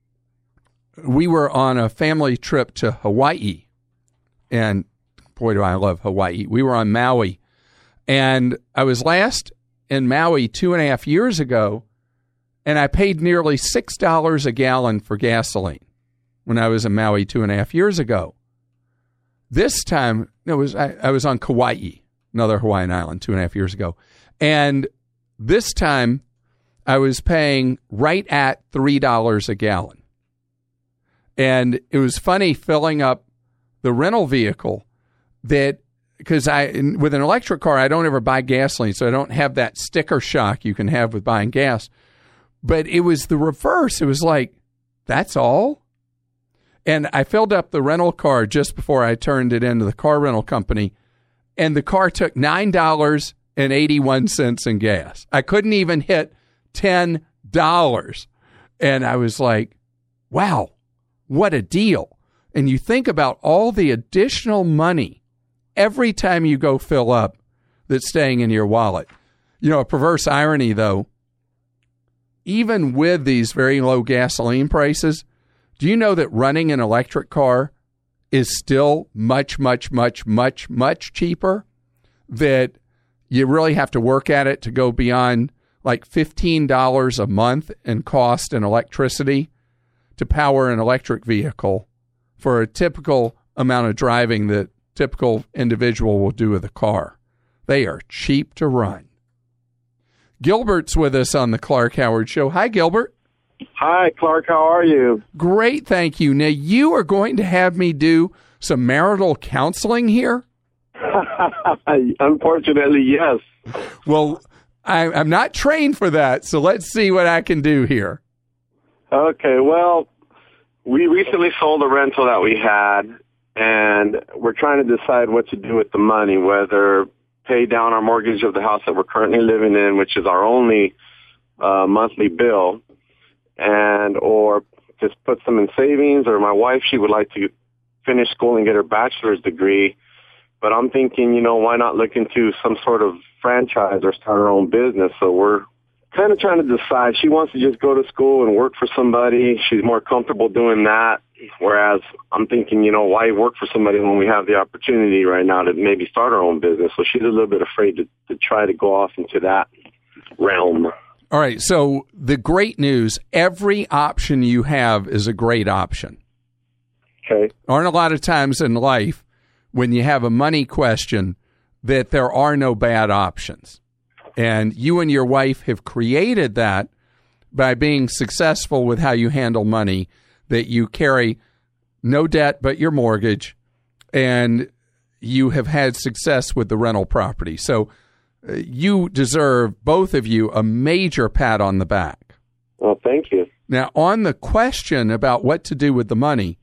We were on a family trip to Hawaii, and boy, do I love Hawaii. We were on Maui, and I was last in Maui two and a half years ago, and I paid nearly six dollars a gallon for gasoline when I was in Maui two and a half years ago. This time, it was I, I was on Kauai, another Hawaiian island, two and a half years ago, and this time I was paying right at three dollars a gallon. And it was funny filling up the rental vehicle that, because I, with an electric car, I don't ever buy gasoline, so I don't have that sticker shock you can have with buying gas. But it was the reverse. It was like, that's all? And I filled up the rental car just before I turned it into the car rental company, and the car took nine dollars and eighty-one cents in gas. I couldn't even hit ten dollars. And I was like, wow, what a deal. And you think about all the additional money every time you go fill up that's staying in your wallet. You know, a perverse irony, though, even with these very low gasoline prices, do you know that running an electric car is still much, much, much, much, much cheaper? That you really have to work at it to go beyond like fifteen dollars a month in cost in electricity to power an electric vehicle for a typical amount of driving that typical individual will do with a car. They are cheap to run. Gilbert's with us on the Clark Howard Show. Hi, Gilbert. Hi, Clark. How are you? Great, thank you. Now, you are going to have me do some marital counseling here? Unfortunately, yes. Well, I, I'm not trained for that, so let's see what I can do here. Okay, well, we recently sold a rental that we had, and we're trying to decide what to do with the money, whether pay down our mortgage of the house that we're currently living in, which is our only uh, monthly bill, and or just put some in savings, or my wife, she would like to finish school and get her bachelor's degree. But I'm thinking, you know, why not look into some sort of franchise or start our own business? So we're kind of trying to decide. She wants to just go to school and work for somebody. She's more comfortable doing that. Whereas I'm thinking, you know, why work for somebody when we have the opportunity right now to maybe start our own business? So she's a little bit afraid to, to try to go off into that realm. All right. So the great news, every option you have is a great option. Okay. Aren't a lot of times in life when you have a money question that there are no bad options. And you and your wife have created that by being successful with how you handle money, that you carry no debt but your mortgage, and you have had success with the rental property. So uh, you deserve, both of you, a major pat on the back. Well, thank you. Now, on the question about what to do with the money,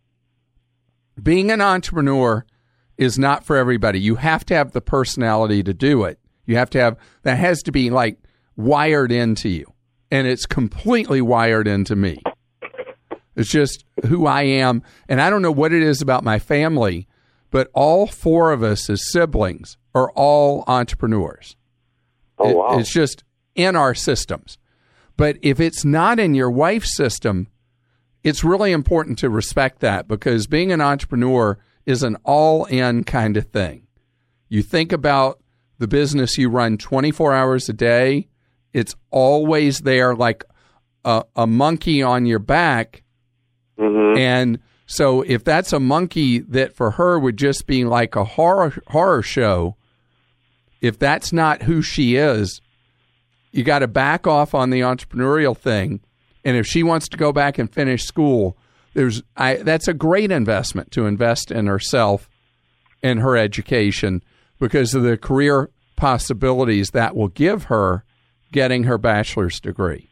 being an entrepreneur is not for everybody. You have to have the personality to do it. You have to have, that has to be like wired into you. And it's completely wired into me. It's just who I am. And I don't know what it is about my family, but all four of us as siblings are all entrepreneurs. Oh, wow. It, it's just in our systems. But if it's not in your wife's system, it's really important to respect that, because being an entrepreneur is an all-in kind of thing. You think about the business you run twenty-four hours a day. It's always there like a, a monkey on your back. Mm-hmm. And so if that's a monkey that for her would just be like a horror horror show, if that's not who she is, you got to back off on the entrepreneurial thing. And if she wants to go back and finish school, there's I, that's a great investment to invest in herself and her education, because of the career possibilities that will give her getting her bachelor's degree.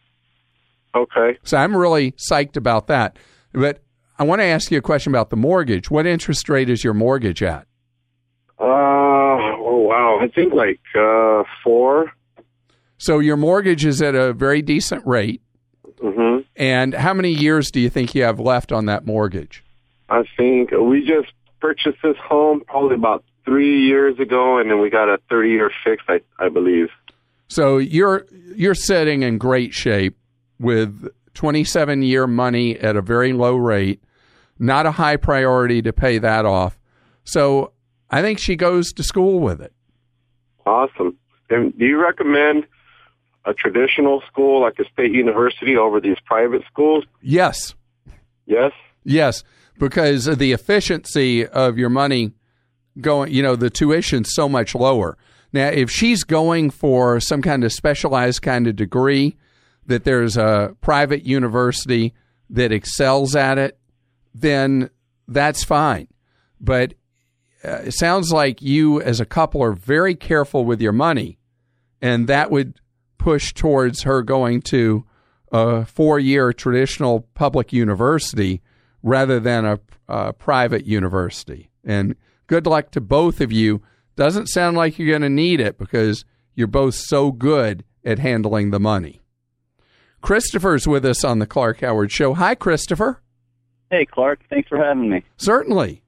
Okay. So I'm really psyched about that. But I want to ask you a question about the mortgage. What interest rate is your mortgage at? Uh, oh, wow. I think like uh, four. So your mortgage is at a very decent rate. Mm-hmm. And how many years do you think you have left on that mortgage? I think we just purchased this home probably about three years ago, and then we got a thirty-year fix, I, I believe. So you're you're sitting in great shape with twenty-seven year money at a very low rate, not a high priority to pay that off. So I think she goes to school with it. Awesome. And do you recommend a traditional school like a state university over these private schools? Yes. Yes? Yes, because of the efficiency of your money going, you know, the tuition's so much lower. Now, if she's going for some kind of specialized kind of degree, that there's a private university that excels at it, then that's fine. But uh, it sounds like you as a couple are very careful with your money, and that would push towards her going to a four-year traditional public university rather than a, a private university. And good luck to both of you. Doesn't sound like you're going to need it because you're both so good at handling the money. Christopher's with us on the Clark Howard Show. Hi, Christopher. Hey, Clark. Thanks for having me. Certainly.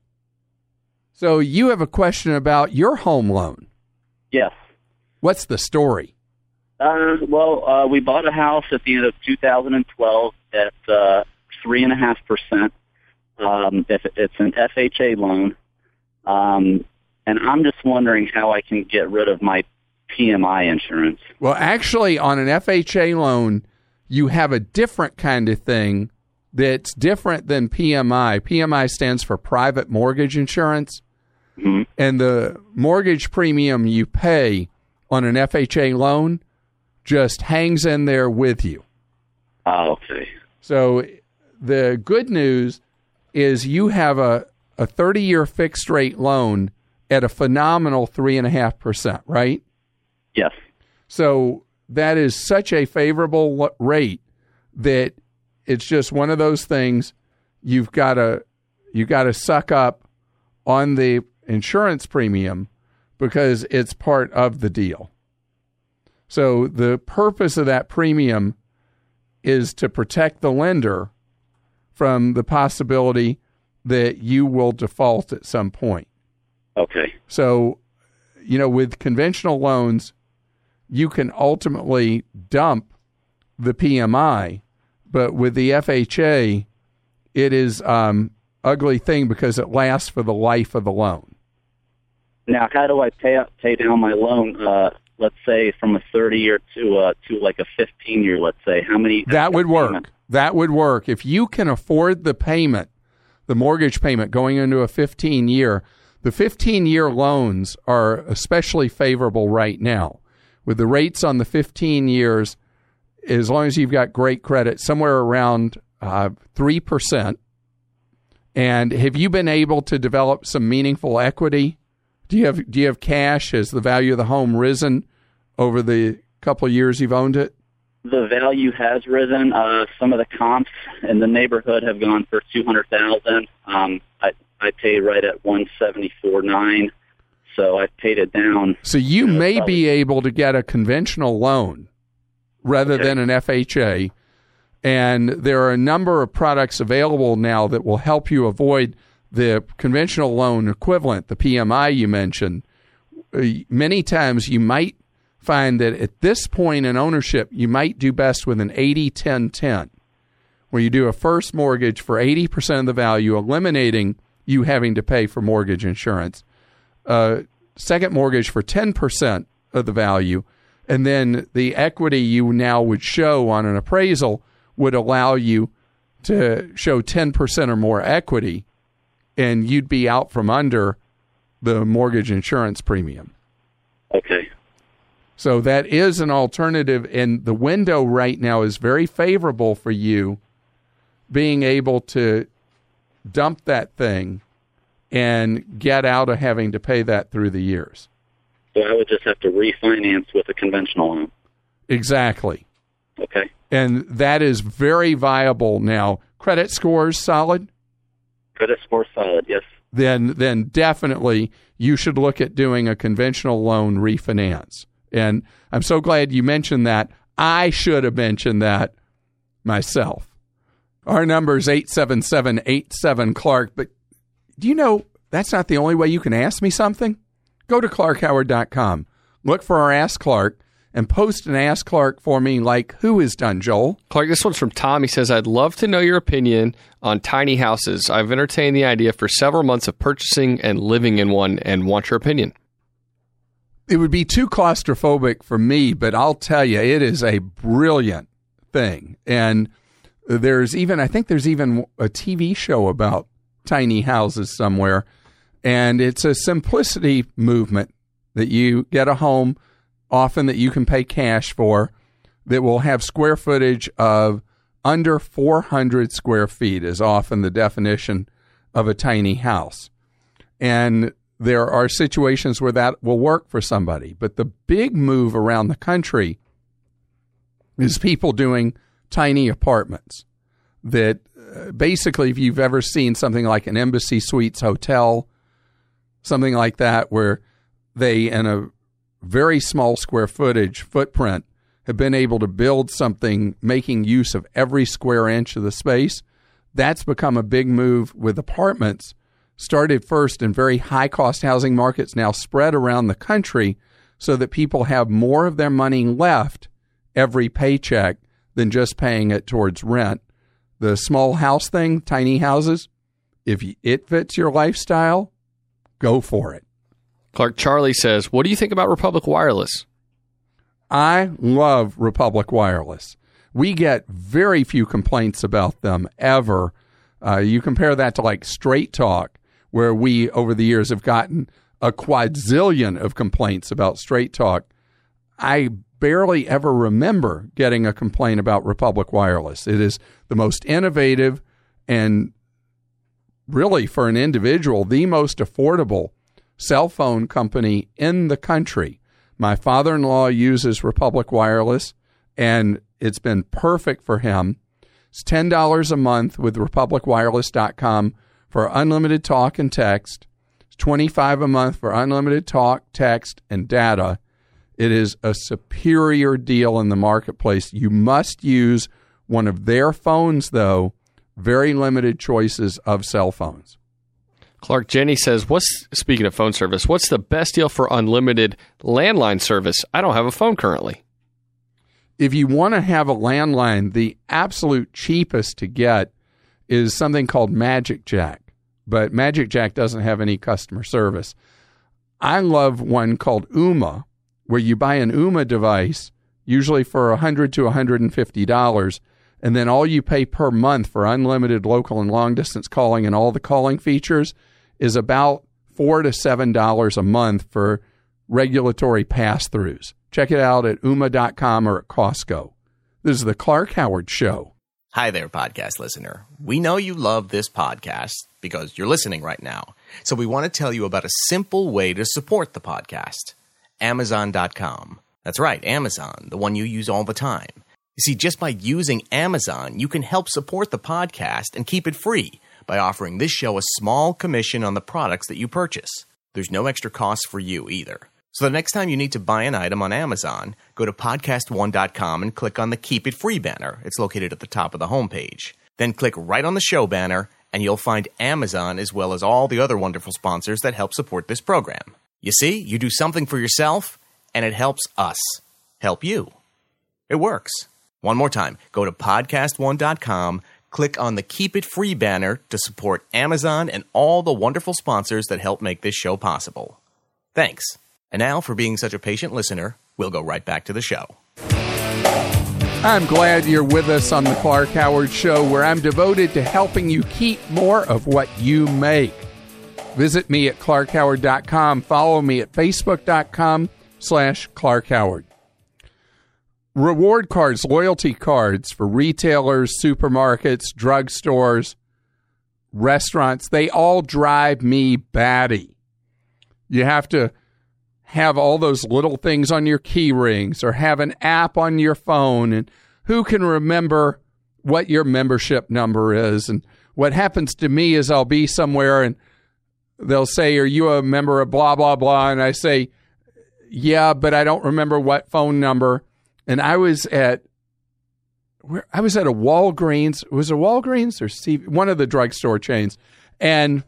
So you have a question about your home loan. Yes. What's the story? Uh, well, uh, we bought a house at the end of two thousand twelve at uh, three and a half percent. Um, if it's an F H A loan, um, and I'm just wondering how I can get rid of my P M I insurance. Well, actually, on an F H A loan, you have a different kind of thing that's different than P M I. P M I stands for private mortgage insurance, mm-hmm. and the mortgage premium you pay on an F H A loan just hangs in there with you. Oh, okay. So the good news is you have a, a thirty-year fixed rate loan at a phenomenal three point five percent, right? Yes. So that is such a favorable rate that it's just one of those things you've got to you got to suck up on the insurance premium because it's part of the deal. So the purpose of that premium is to protect the lender from the possibility that you will default at some point. Okay. So, you know, with conventional loans, you can ultimately dump the P M I, but with the F H A, it is um, ugly thing because it lasts for the life of the loan. Now, how do I pay up, pay down my loan? Uh, let's say from a thirty year to uh, to like a fifteen year. Let's say how many? That would work. Payment? That would work if you can afford the payment, the mortgage payment going into a fifteen year. The fifteen year loans are especially favorable right now, with the rates on the fifteen years. As long as you've got great credit, somewhere around uh, three percent. And have you been able to develop some meaningful equity? Do you have do you have cash? Has the value of the home risen over the couple of years you've owned it? The value has risen. Uh, some of the comps in the neighborhood have gone for two hundred thousand. Um, I I paid right at one seventy four nine, so I paid it down. So you uh, may probably be able to get a conventional loan rather okay. than an F H A, and there are a number of products available now that will help you avoid the conventional loan equivalent, the P M I you mentioned. Uh, many times you might find that at this point in ownership, you might do best with an eighty ten ten, where you do a first mortgage for eighty percent of the value, eliminating you having to pay for mortgage insurance, uh, second mortgage for ten percent of the value, and then the equity you now would show on an appraisal would allow you to show ten percent or more equity, and you'd be out from under the mortgage insurance premium. Okay. So that is an alternative, and the window right now is very favorable for you being able to dump that thing and get out of having to pay that through the years. So I would just have to refinance with a conventional loan. Exactly. Okay. And that is very viable now. Credit scores solid? Credit score solid, yes. Then then definitely you should look at doing a conventional loan refinance. And I'm so glad you mentioned that. I should have mentioned that myself. Our number is eight seven seven eight seven Clark. But do you know that's not the only way you can ask me something? Go to clark howard dot com. Look for our Ask Clark and post an Ask Clark for me like who is done, Joel? Clark, this one's from Tom. He says, I'd love to know your opinion on tiny houses. I've entertained the idea for several months of purchasing and living in one and want your opinion. It would be too claustrophobic for me, but I'll tell you, it is a brilliant thing. And there's even, I think there's even a T V show about tiny houses somewhere. And it's a simplicity movement that you get a home often that you can pay cash for that will have square footage of under four hundred square feet is often the definition of a tiny house. And there are situations where that will work for somebody. But the big move around the country is people doing tiny apartments that uh, basically, if you've ever seen something like an Embassy Suites hotel, something like that, where they, in a very small square footage footprint, have been able to build something making use of every square inch of the space. That's become a big move with apartments. Started first in very high-cost housing markets, now spread around the country so that people have more of their money left every paycheck than just paying it towards rent. The small house thing, tiny houses, if it fits your lifestyle, go for it. Clark, Charlie says, what do you think about Republic Wireless? I love Republic Wireless. We get very few complaints about them ever. Uh, you compare that to like Straight Talk, where we, over the years, have gotten a quadzillion of complaints about Straight Talk. I barely ever remember getting a complaint about Republic Wireless. It is the most innovative and really, for an individual, the most affordable cell phone company in the country. My father-in-law uses Republic Wireless, and it's been perfect for him. It's ten dollars a month with republic wireless dot com for unlimited talk and text. It's twenty-five dollars a month for unlimited talk, text, and data. It is a superior deal in the marketplace. You must use one of their phones, though. Very limited choices of cell phones. Clark, Jenny says, "What's speaking of phone service, what's the best deal for unlimited landline service? I don't have a phone currently." If you want to have a landline, the absolute cheapest to get is something called Magic Jack. but Magic Jack doesn't have any customer service. I love one called Ooma, where you buy an Ooma device, usually for one hundred to one hundred fifty dollars, and then all you pay per month for unlimited local and long-distance calling and all the calling features is about four to seven dollars a month for regulatory pass-throughs. Check it out at ooma dot com or at Costco. This is the Clark Howard Show. Hi there, podcast listener. We know you love this podcast because you're listening right now. So we want to tell you about a simple way to support the podcast. Amazon dot com. That's right, Amazon, the one you use all the time. You see, just by using Amazon, you can help support the podcast and keep it free by offering this show a small commission on the products that you purchase. There's no extra cost for you either. So the next time you need to buy an item on Amazon, go to podcast one dot com and click on the Keep It Free banner. It's located at the top of the homepage. Then click right on the show banner, and you'll find Amazon as well as all the other wonderful sponsors that help support this program. You see, you do something for yourself, and it helps us help you. It works. One more time, go to podcast one dot com, click on the Keep It Free banner to support Amazon and all the wonderful sponsors that help make this show possible. Thanks. And now, for being such a patient listener, we'll go right back to the show. I'm glad you're with us on the Clark Howard Show, where I'm devoted to helping you keep more of what you make. Visit me at clark howard dot com. Follow me at facebook dot com slash Clark Howard. Reward cards, loyalty cards for retailers, supermarkets, drugstores, restaurants, they all drive me batty. You have to have all those little things on your key rings or have an app on your phone, and who can remember what your membership number is? And what happens to me is I'll be somewhere and they'll say, are you a member of blah, blah, blah? And I say, yeah, but I don't remember what phone number. And I was at, where I was at a Walgreens. Was it Walgreens or C V? One of the drugstore chains. And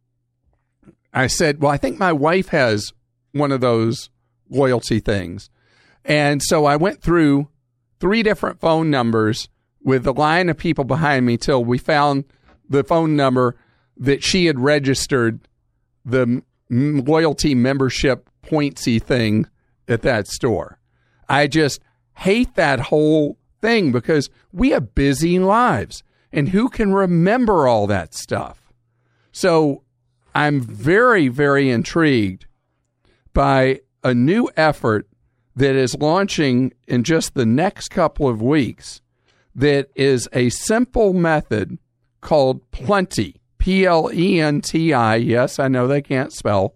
I said, well, I think my wife has one of those loyalty things. And so I went through three different phone numbers with a line of people behind me till we found the phone number that she had registered the m- loyalty membership pointsy thing at that store. I just hate that whole thing because we have busy lives, and who can remember all that stuff? So I'm very, very intrigued by a new effort that is launching in just the next couple of weeks that is a simple method called Plenti, P L E N T I. Yes, I know they can't spell.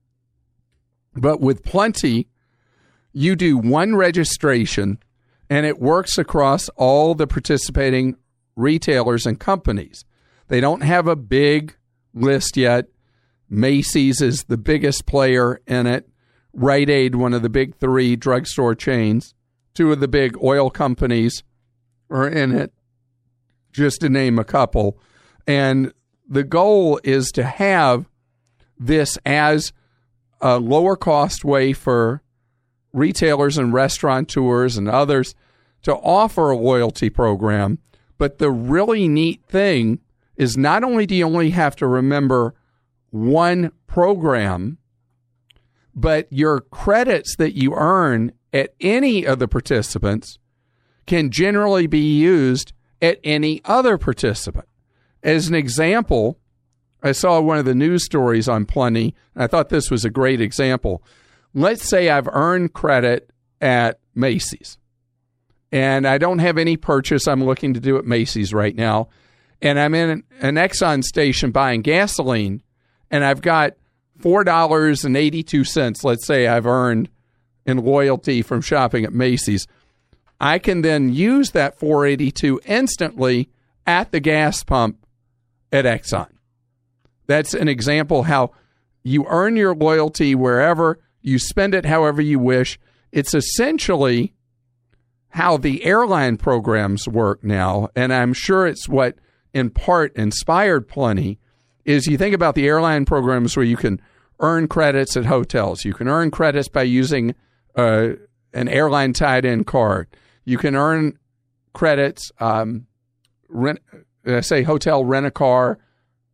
But with Plenti, you do one registration, and it works across all the participating retailers and companies. They don't have a big list yet. Macy's is the biggest player in it. Rite Aid, one of the big three drugstore chains. Two of the big oil companies are in it, just to name a couple. And the goal is to have this as a lower cost way for retailers and restaurateurs and others to offer a loyalty program. But the really neat thing is not only do you only have to remember one program, but your credits that you earn at any of the participants can generally be used at any other participant. As an example, I saw one of the news stories on Plenti, and I thought this was a great example. Let's say I've earned credit at Macy's, and I don't have any purchase I'm looking to do at Macy's right now, and I'm in an Exxon station buying gasoline, and I've got four dollars and eighty-two cents, let's say I've earned in loyalty from shopping at Macy's. I can then use that four dollars and eighty-two cents instantly at the gas pump at Exxon. That's an example how you earn your loyalty wherever, you spend it however you wish. It's essentially how the airline programs work now, and I'm sure it's what in part inspired Plenti, is you think about the airline programs where you can earn credits at hotels. You can earn credits by using uh, an airline tied-in card. You can earn credits, um, rent, uh, say hotel rent-a-car,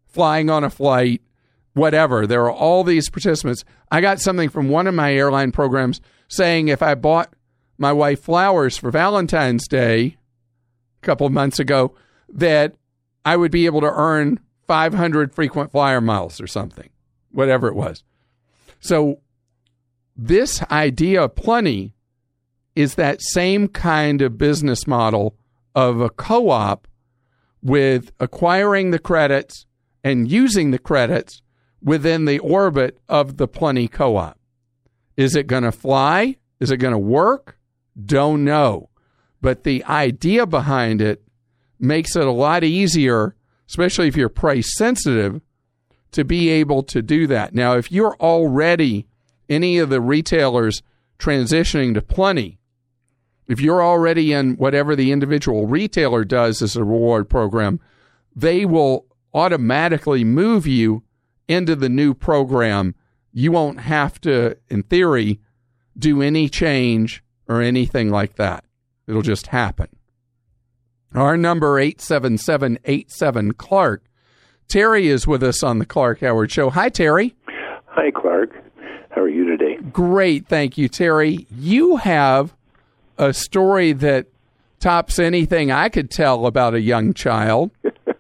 flying on a flight, whatever. There are all these participants. I got something from one of my airline programs saying if I bought my wife flowers for Valentine's Day a couple of months ago, that I would be able to earn five hundred frequent flyer miles or something, whatever it was. So this idea of Plenty is that same kind of business model of a co-op with acquiring the credits and using the credits within the orbit of the Plenty co-op. Is it going to fly? Is it going to work? Don't know. But the idea behind it makes it a lot easier, especially if you're price sensitive, to be able to do that. Now, if you're already any of the retailers transitioning to Plenty, if you're already in whatever the individual retailer does as a reward program, they will automatically move you into the new program. You won't have to, in theory, do any change or anything like that. It'll just happen. Our number, eight seven seven eight seven Clark. Terry is with us on the Clark Howard Show. Hi, Terry. Hi, Clark. How are you today? Great, thank you, Terry. You have a story that tops anything I could tell about a young child.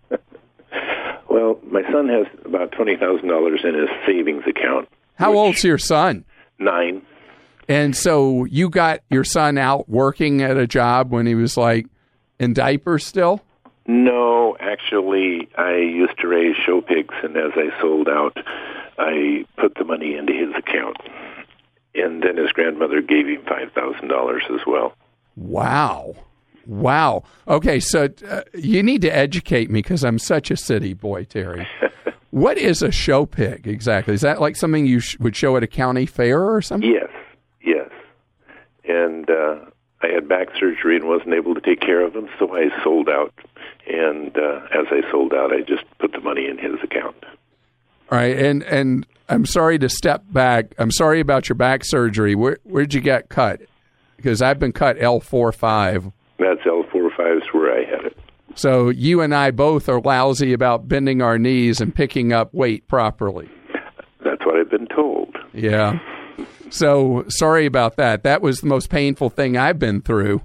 Well, my son has about twenty thousand dollars in his savings account. How old's your son? Nine. And so you got your son out working at a job when he was like in diapers still? No, actually, I used to raise show pigs, and as I sold out, I put the money into his account. And then his grandmother gave him five thousand dollars as well. Wow. Wow. Okay, so uh, you need to educate me because I'm such a city boy, Terry. What is a show pig exactly? Is that like something you sh- would show at a county fair or something? Yes, yes. And uh, I had back surgery and wasn't able to take care of him, so I sold out. And uh, as I sold out, I just put the money in his account. All right, and, and I'm sorry to step back. I'm sorry about your back surgery. Where, where'd you get cut? Because I've been cut L four five. That's L four five is where I had it. So you and I both are lousy about bending our knees and picking up weight properly. That's what I've been told. Yeah. So sorry about that. That was the most painful thing I've been through.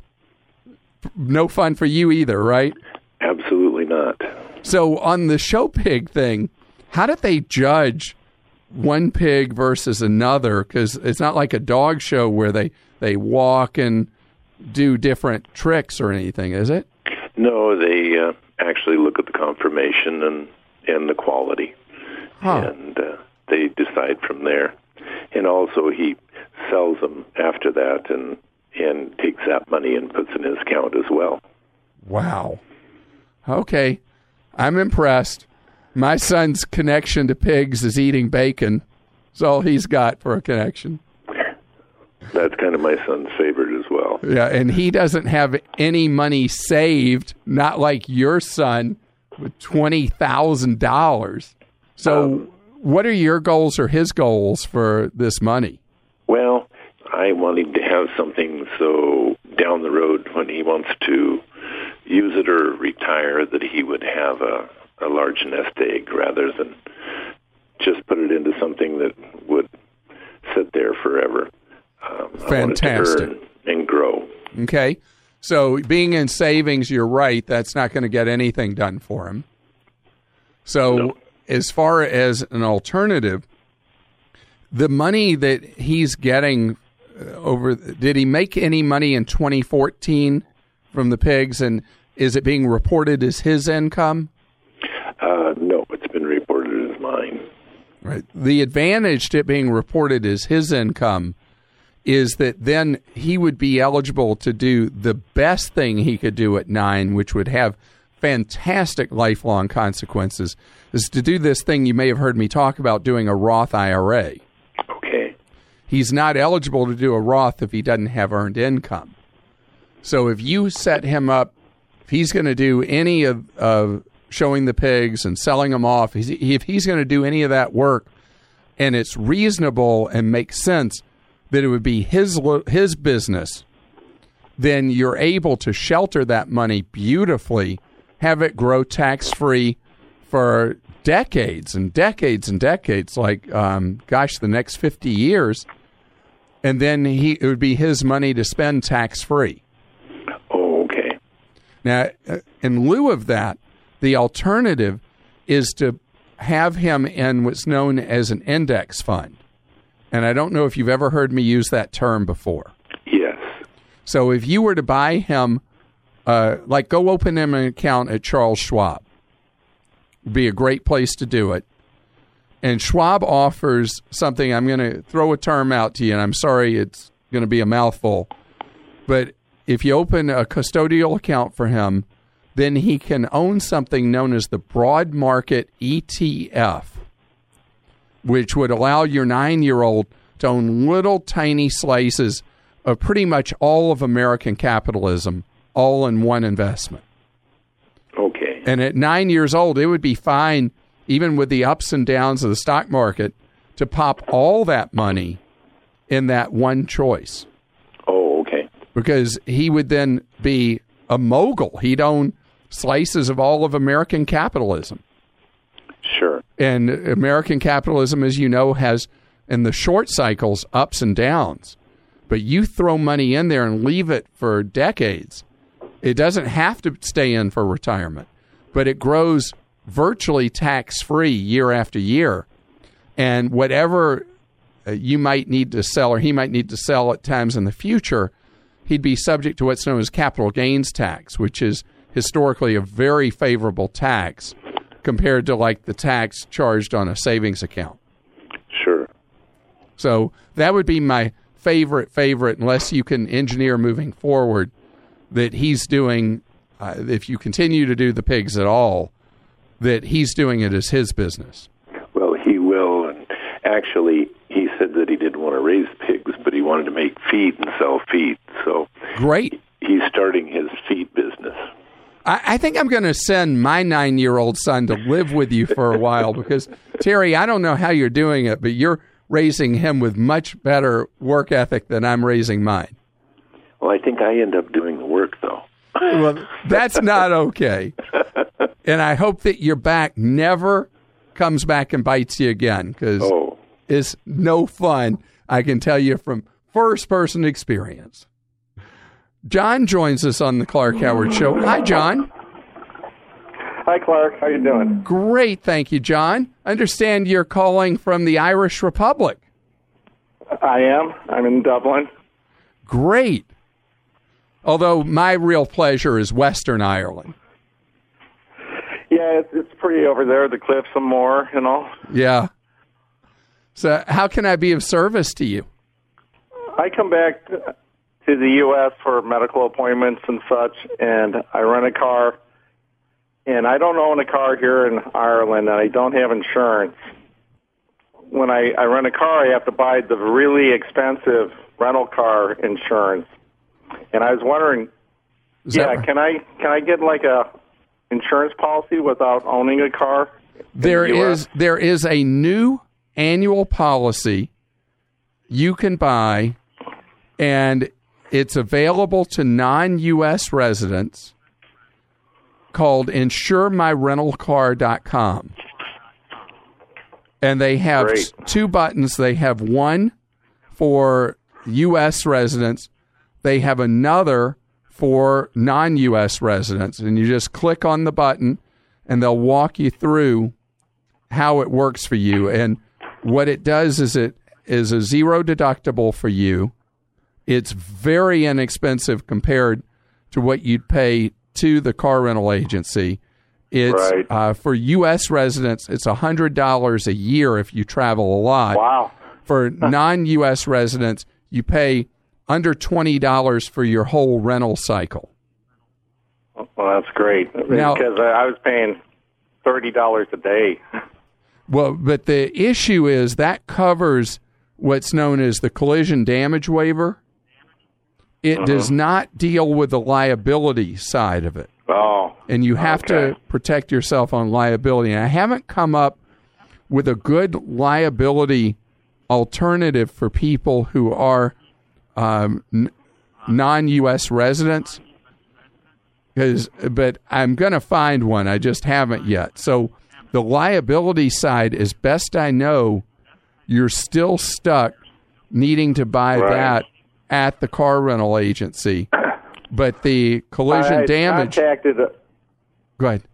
No fun for you either, right? Absolutely not. So on the show pig thing, how did they judge one pig versus another? Because it's not like a dog show where they, they walk and do different tricks or anything, is it? No, they uh, actually look at the conformation and, and the quality, huh. and uh, they decide from there. And also he sells them after that and, and takes that money and puts it in his account as well. Wow. Okay. I'm impressed. My son's connection to pigs is eating bacon. That's all he's got for a connection. That's kind of my son's favorite as well. Yeah, and he doesn't have any money saved, not like your son with twenty thousand dollars. So um, what are your goals or his goals for this money? Well, I want him to have something so down the road when he wants to use it or retire that he would have a, a large nest egg rather than just put it into something that would sit there forever. Um, Fantastic. I want it to earn and grow. Okay. So being in savings, you're right, that's not going to get anything done for him. So no. As far as an alternative, the money that he's getting over, did he make any money in twenty fourteen from the pigs, and is it being reported as his income? Uh, no, it's been reported as mine. Right. The advantage to it being reported as his income is that then he would be eligible to do the best thing he could do at nine, which would have fantastic lifelong consequences, is to do this thing you may have heard me talk about, doing a Roth I R A. Okay. He's not eligible to do a Roth if he doesn't have earned income. So if you set him up, if he's going to do any of uh, showing the pigs and selling them off, if he's going to do any of that work and it's reasonable and makes sense, that it would be his his business, then you're able to shelter that money beautifully, have it grow tax-free for decades and decades and decades, like, um, gosh, the next fifty years. And then he it would be his money to spend tax-free. Oh, okay. Now, in lieu of that, the alternative is to have him in what's known as an index fund. And I don't know if you've ever heard me use that term before. Yes. So if you were to buy him, uh, like go open him an account at Charles Schwab. Would be a great place to do it. And Schwab offers something, I'm going to throw a term out to you, and I'm sorry it's going to be a mouthful. But if you open a custodial account for him, then he can own something known as the Broad Market E T F, which would allow your nine-year-old to own little tiny slices of pretty much all of American capitalism, all in one investment. Okay. And at nine years old, it would be fine, even with the ups and downs of the stock market, to pop all that money in that one choice. Oh, okay. Because he would then be a mogul. He'd own slices of all of American capitalism. Sure. And American capitalism, as you know, has, in the short cycles, ups and downs. But you throw money in there and leave it for decades. It doesn't have to stay in for retirement, but it grows virtually tax-free year after year. And whatever you might need to sell, or he might need to sell at times in the future, he'd be subject to what's known as capital gains tax, which is historically a very favorable tax compared to like the tax charged on a savings account. Sure. So that would be my favorite, favorite, unless you can engineer moving forward that he's doing, uh, if you continue to do the pigs at all, that he's doing it as his business. Well, he will. And actually, he said that he didn't want to raise pigs, but he wanted to make feed and sell feed. So great. He's starting his feed business. I, I think I'm going to send my nine-year-old son to live with you for a while because, Terry, I don't know how you're doing it, but you're raising him with much better work ethic than I'm raising mine. Well, I think I end up doing the work, though. Well, that's not okay. And I hope that your back never comes back and bites you again, because oh. it's no fun, I can tell you from first-person experience. John joins us on the Clark Howard Show. Hi, John. Hi, Clark. How you doing? Great, thank you, John. I understand you're calling from the Irish Republic. I am. I'm in Dublin. Great. Although my real pleasure is Western Ireland. Yeah, it's, it's pretty over there, the cliffs and more, you know. Yeah. So how can I be of service to you? I come back to the U S for medical appointments and such, and I rent a car. And I don't own a car here in Ireland, and I don't have insurance. When I, I rent a car, I have to buy the really expensive rental car insurance. And I was wondering, Is yeah, right? can I can I get like a insurance policy without owning a car? There the is there is a new annual policy you can buy, and it's available to non-U S residents, called insure my rental car dot com. And they have Great. two buttons. They have one for U S residents. They have another for non-U S residents. And you just click on the button, and they'll walk you through how it works for you. And what it does is it is a zero deductible for you. It's very inexpensive compared to what you'd pay to the car rental agency. It's Right. uh, for U S residents, it's one hundred dollars a year if you travel a lot. Wow. For non-U S residents, you pay under twenty dollars for your whole rental cycle. Well, that's great, Now- because I I was paying thirty dollars a day. Well, but the issue is that covers what's known as the collision damage waiver. It Uh-huh. does not deal with the liability side of it. Oh. And you have okay. to protect yourself on liability. And I haven't come up with a good liability alternative for people who are um, n- non-U S residents. 'Cause, but I'm going to find one. I just haven't yet. So The liability side, as best I know, you're still stuck needing to buy Right. that at the car rental agency. But the collision I damage... Contacted a, Go ahead.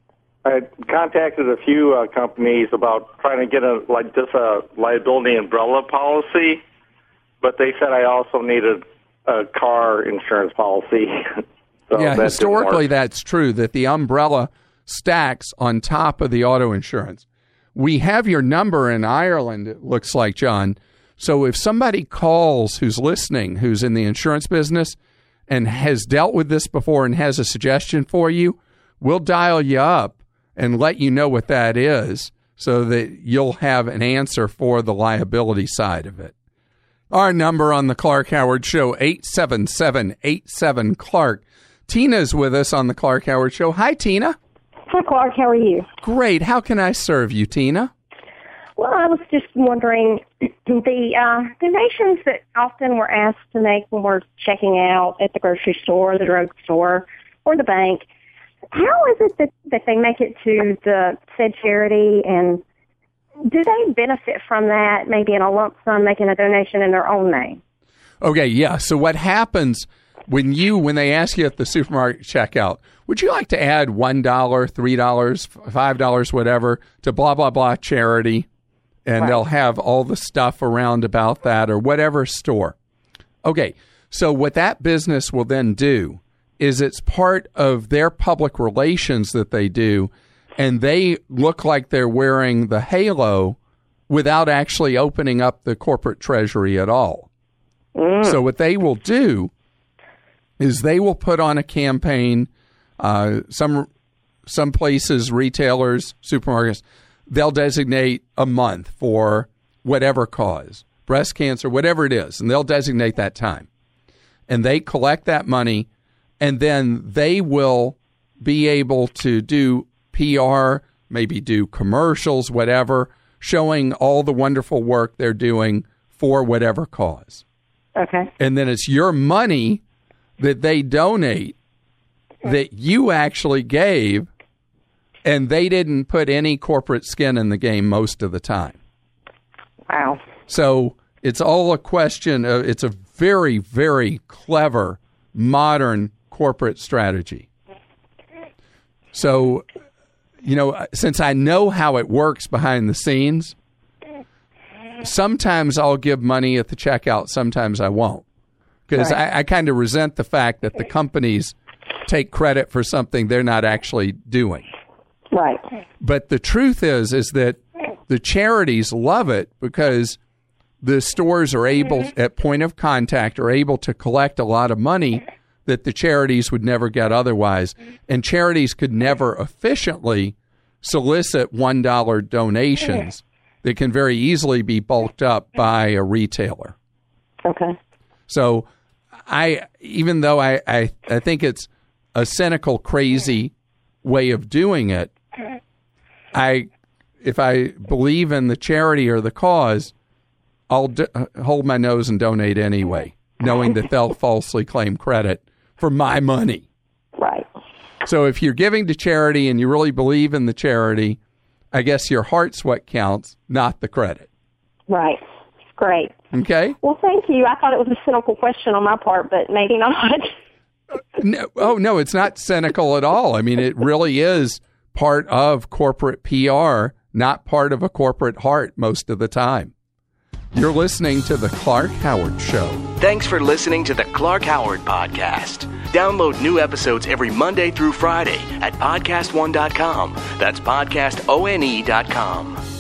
I contacted a few uh, companies about trying to get a like just a liability umbrella policy, but they said I also needed a car insurance policy. so yeah, that historically that's true, that the umbrella stacks on top of the auto insurance. We have your number in Ireland, it looks like, John. So if somebody calls who's listening, who's in the insurance business and has dealt with this before and has a suggestion for you, we'll dial you up and let you know what that is so that you'll have an answer for the liability side of it. Our number on the Clark Howard Show, eight seven seven, eight seven, Clark. Tina's with us on the Clark Howard Show. Hi, Tina. Hi, Clark. How are you? Great. How can I serve you, Tina? Well, I was just wondering, the uh, donations that often we're asked to make when we're checking out at the grocery store, the drugstore, or the bank, how is it that, that they make it to the said charity, and do they benefit from that, maybe in a lump sum, making a donation in their own name? Okay, yeah. So what happens when you, when they ask you at the supermarket checkout, would you like to add one dollar, three dollars, five dollars, whatever, to blah, blah, blah charity? And Right. they'll have all the stuff around about that or whatever store. Okay, so what that business will then do is it's part of their public relations that they do, and they look like they're wearing the halo without actually opening up the corporate treasury at all. Mm. So what they will do is they will put on a campaign. Uh, some some places, retailers, supermarkets, they'll designate a month for whatever cause, breast cancer, whatever it is, and they'll designate that time. And they collect that money, and then they will be able to do P R, maybe do commercials, whatever, showing all the wonderful work they're doing for whatever cause. Okay. And then it's your money that they donate that you actually gave, and they didn't put any corporate skin in the game most of the time. Wow. So it's all a question of, it's a very, very clever, modern corporate strategy. So, you know, since I know how it works behind the scenes, sometimes I'll give money at the checkout, sometimes I won't. Because Right. I, I kind of resent the fact that the companies take credit for something they're not actually doing. Right. But the truth is, is that the charities love it because the stores are able, at point of contact, are able to collect a lot of money that the charities would never get otherwise. And charities could never efficiently solicit one dollar donations that can very easily be bulked up by a retailer. Okay. So I, even though I, I, I think it's a cynical, crazy way of doing it, I, if I believe in the charity or the cause, I'll d- hold my nose and donate anyway, knowing that they'll falsely claim credit for my money. Right. So if you're giving to charity and you really believe in the charity, I guess your heart's what counts, not the credit. Right. Great. Okay? Well, thank you. I thought it was a cynical question on my part, but maybe not. No, oh, no, it's not cynical at all. I mean, it really is part of corporate P R, not part of a corporate heart most of the time. You're listening to The Clark Howard Show. Thanks for listening to the Clark Howard Podcast. Download new episodes every Monday through Friday at podcast one dot com. That's podcast one dot com.